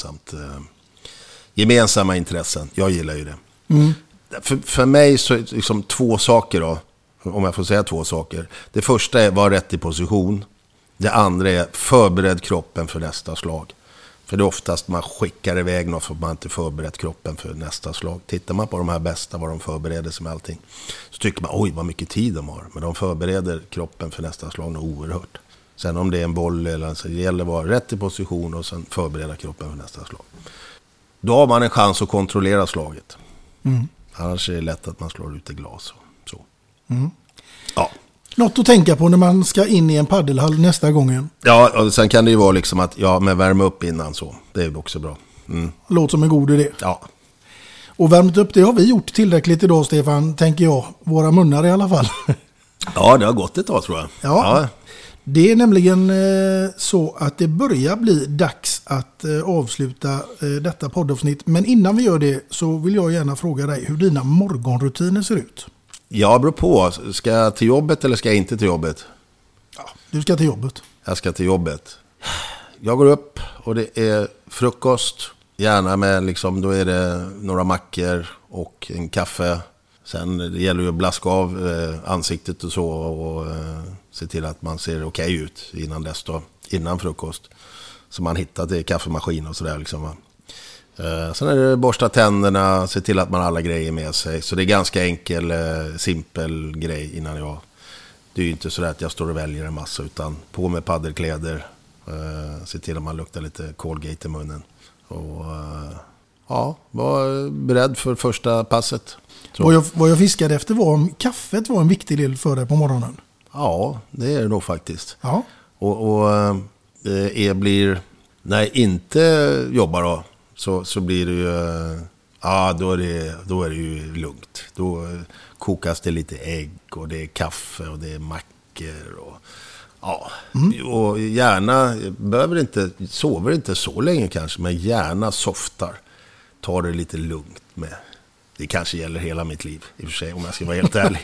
Speaker 8: gemensamma intressen. Jag gillar ju det. Mm. För mig så är det liksom 2 saker då. Om jag får säga 2 saker. Det första är vara rätt i position. Det andra är förbered kroppen för nästa slag. För det är oftast man skickar iväg något för att man inte förberett kroppen för nästa slag. Tittar man på de här bästa, vad de förbereder sig med allting, så tycker man, oj vad mycket tid de har. Men de förbereder kroppen för nästa slag något oerhört. Sen om det är en boll eller så, det gäller att vara rätt i position och sen förbereda kroppen för nästa slag. Då har man en chans att kontrollera slaget. Mm. Annars är det lätt att man slår ut i glas. Så. Mm. Ja.
Speaker 7: Något att tänka på när man ska in i en paddelhall nästa gång.
Speaker 8: Ja, och sen kan det ju vara liksom att med värma upp innan så. Det är också bra. Mm.
Speaker 7: Låter som en god idé.
Speaker 8: Ja.
Speaker 7: Och värmt upp, det har vi gjort tillräckligt idag, Stefan, tänker jag. Våra munnar i alla fall.
Speaker 8: Ja, det har gått ett tag, tror jag.
Speaker 7: Ja. Det är nämligen så att det börjar bli dags att avsluta detta poddavsnitt. Men innan vi gör det så vill jag gärna fråga dig hur dina morgonrutiner ser ut.
Speaker 8: Ja, beror på. Ska jag till jobbet eller ska jag inte till jobbet?
Speaker 7: Ja, du ska till jobbet.
Speaker 8: Jag ska till jobbet. Jag går upp och det är frukost. Gärna med liksom, då är det några mackor och en kaffe. Sen det gäller ju att blaska av ansiktet och så och se till att man ser okej ut innan dess då, innan frukost. Så man hittar till kaffemaskin och sådär liksom. Sen är det borsta tänderna, se till att man har alla grejer med sig. Så det är ganska enkel, simpel grej innan jag... Det är ju inte så att jag står och väljer en massa, utan på med paddelkläder. Se till att man luktar lite Colgate i munnen. Och var beredd för första passet.
Speaker 7: Vad jag fiskade efter var om kaffet var en viktig del för dig på morgonen.
Speaker 8: Ja, det är det nog faktiskt.
Speaker 7: Ja.
Speaker 8: Och blir... När inte jobbar då, så blir det ju... Då är det ju lugnt. Då kokas det lite ägg och det är kaffe och det är mackor och... Ja, och gärna, sover inte så länge kanske, men gärna softar. Tar det lite lugnt med. Det kanske gäller hela mitt liv, i och för sig, om jag ska vara helt ärlig.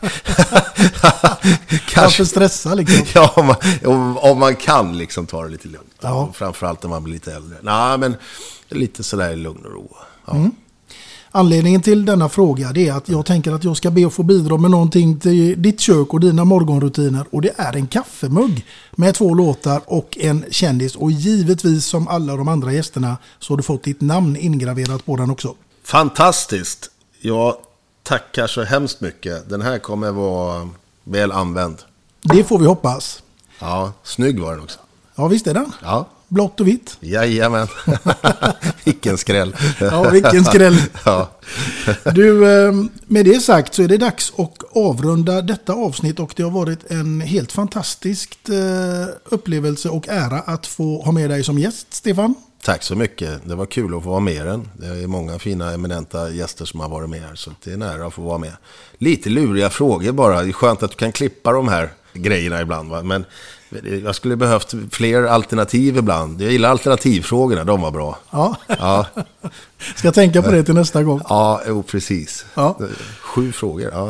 Speaker 7: Kanske stressa liksom.
Speaker 8: Ja, om man kan liksom ta det lite lugnt.
Speaker 7: Ja.
Speaker 8: Framförallt när man blir lite äldre. Nej, men lite sådär i lugn och ro. Ja.
Speaker 7: Anledningen till denna fråga är att jag tänker att jag ska be att få bidra med någonting till ditt kök och dina morgonrutiner. Och det är en kaffemugg med 2 låtar och en kändis. Och givetvis som alla de andra gästerna så har du fått ditt namn ingraverat på den också.
Speaker 8: Fantastiskt! Jag tackar så hemskt mycket. Den här kommer vara väl använd.
Speaker 7: Det får vi hoppas.
Speaker 8: Ja, snygg var den också.
Speaker 7: Ja, visst är den.
Speaker 8: Ja.
Speaker 7: Blått och vitt.
Speaker 8: Jajamän. Vilken skräll.
Speaker 7: Ja, vilken skräll.
Speaker 8: Ja.
Speaker 7: Du, med det sagt så är det dags att avrunda detta avsnitt och det har varit en helt fantastisk upplevelse och ära att få ha med dig som gäst, Stefan.
Speaker 8: Tack så mycket. Det var kul att få vara med den. Det är många fina eminenta gäster som har varit med här, så det är nära att få vara med. Lite luriga frågor bara. Det är skönt att du kan klippa de här grejerna ibland, va? Men jag skulle behövt fler alternativ ibland. Jag gillar alternativfrågorna, de var bra.
Speaker 7: Ja. Ska jag tänka på det till nästa gång?
Speaker 8: Ja, precis.
Speaker 7: Ja.
Speaker 8: 7 frågor, ja.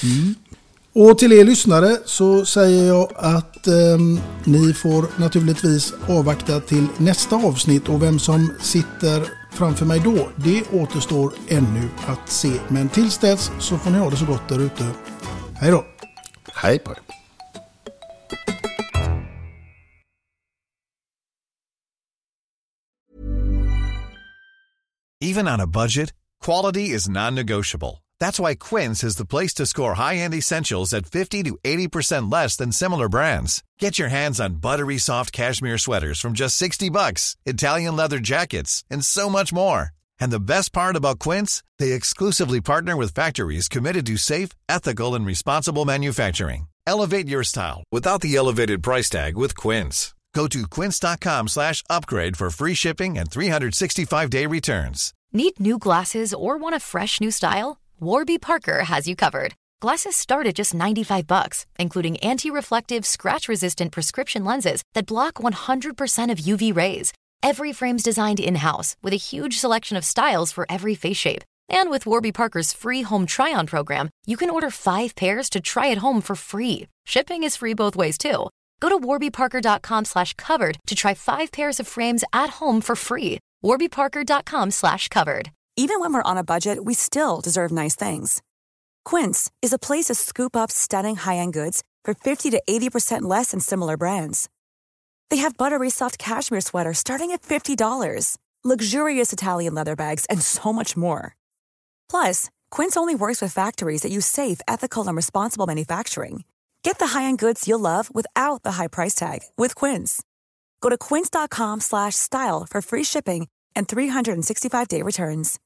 Speaker 7: Och till er lyssnare så säger jag att ni får naturligtvis avvakta till nästa avsnitt. Och vem som sitter framför mig då, det återstår ännu att se. Men tills dess så får ni ha det så gott där ute. Hej då!
Speaker 8: Hej på er!
Speaker 13: Even on a budget, quality is non-negotiable. That's why Quince is the place to score high-end essentials at 50 to 80% less than similar brands. Get your hands on buttery soft cashmere sweaters from just $60, Italian leather jackets, and so much more. And the best part about Quince, they exclusively partner with factories committed to safe, ethical, and responsible manufacturing. Elevate your style without the elevated price tag with Quince. Go to quince.com/upgrade for free shipping and 365-day returns.
Speaker 2: Need new glasses or want a fresh new style? Warby Parker has you covered. Glasses start at just $95, including anti-reflective, scratch-resistant prescription lenses that block 100% of UV rays. Every frame's designed in-house with a huge selection of styles for every face shape. And with Warby Parker's free home try-on program, you can order 5 pairs to try at home for free. Shipping is free both ways, too. Go to warbyparker.com/covered to try 5 pairs of frames at home for free. warbyparker.com/covered.
Speaker 12: Even when we're on a budget, we still deserve nice things. Quince is a place to scoop up stunning high-end goods for 50 to 80% less than similar brands. They have buttery soft cashmere sweaters starting at $50, luxurious Italian leather bags, and so much more. Plus, Quince only works with factories that use safe, ethical, and responsible manufacturing. Get the high-end goods you'll love without the high price tag with Quince. Go to quince.com/style for free shipping and 365-day returns.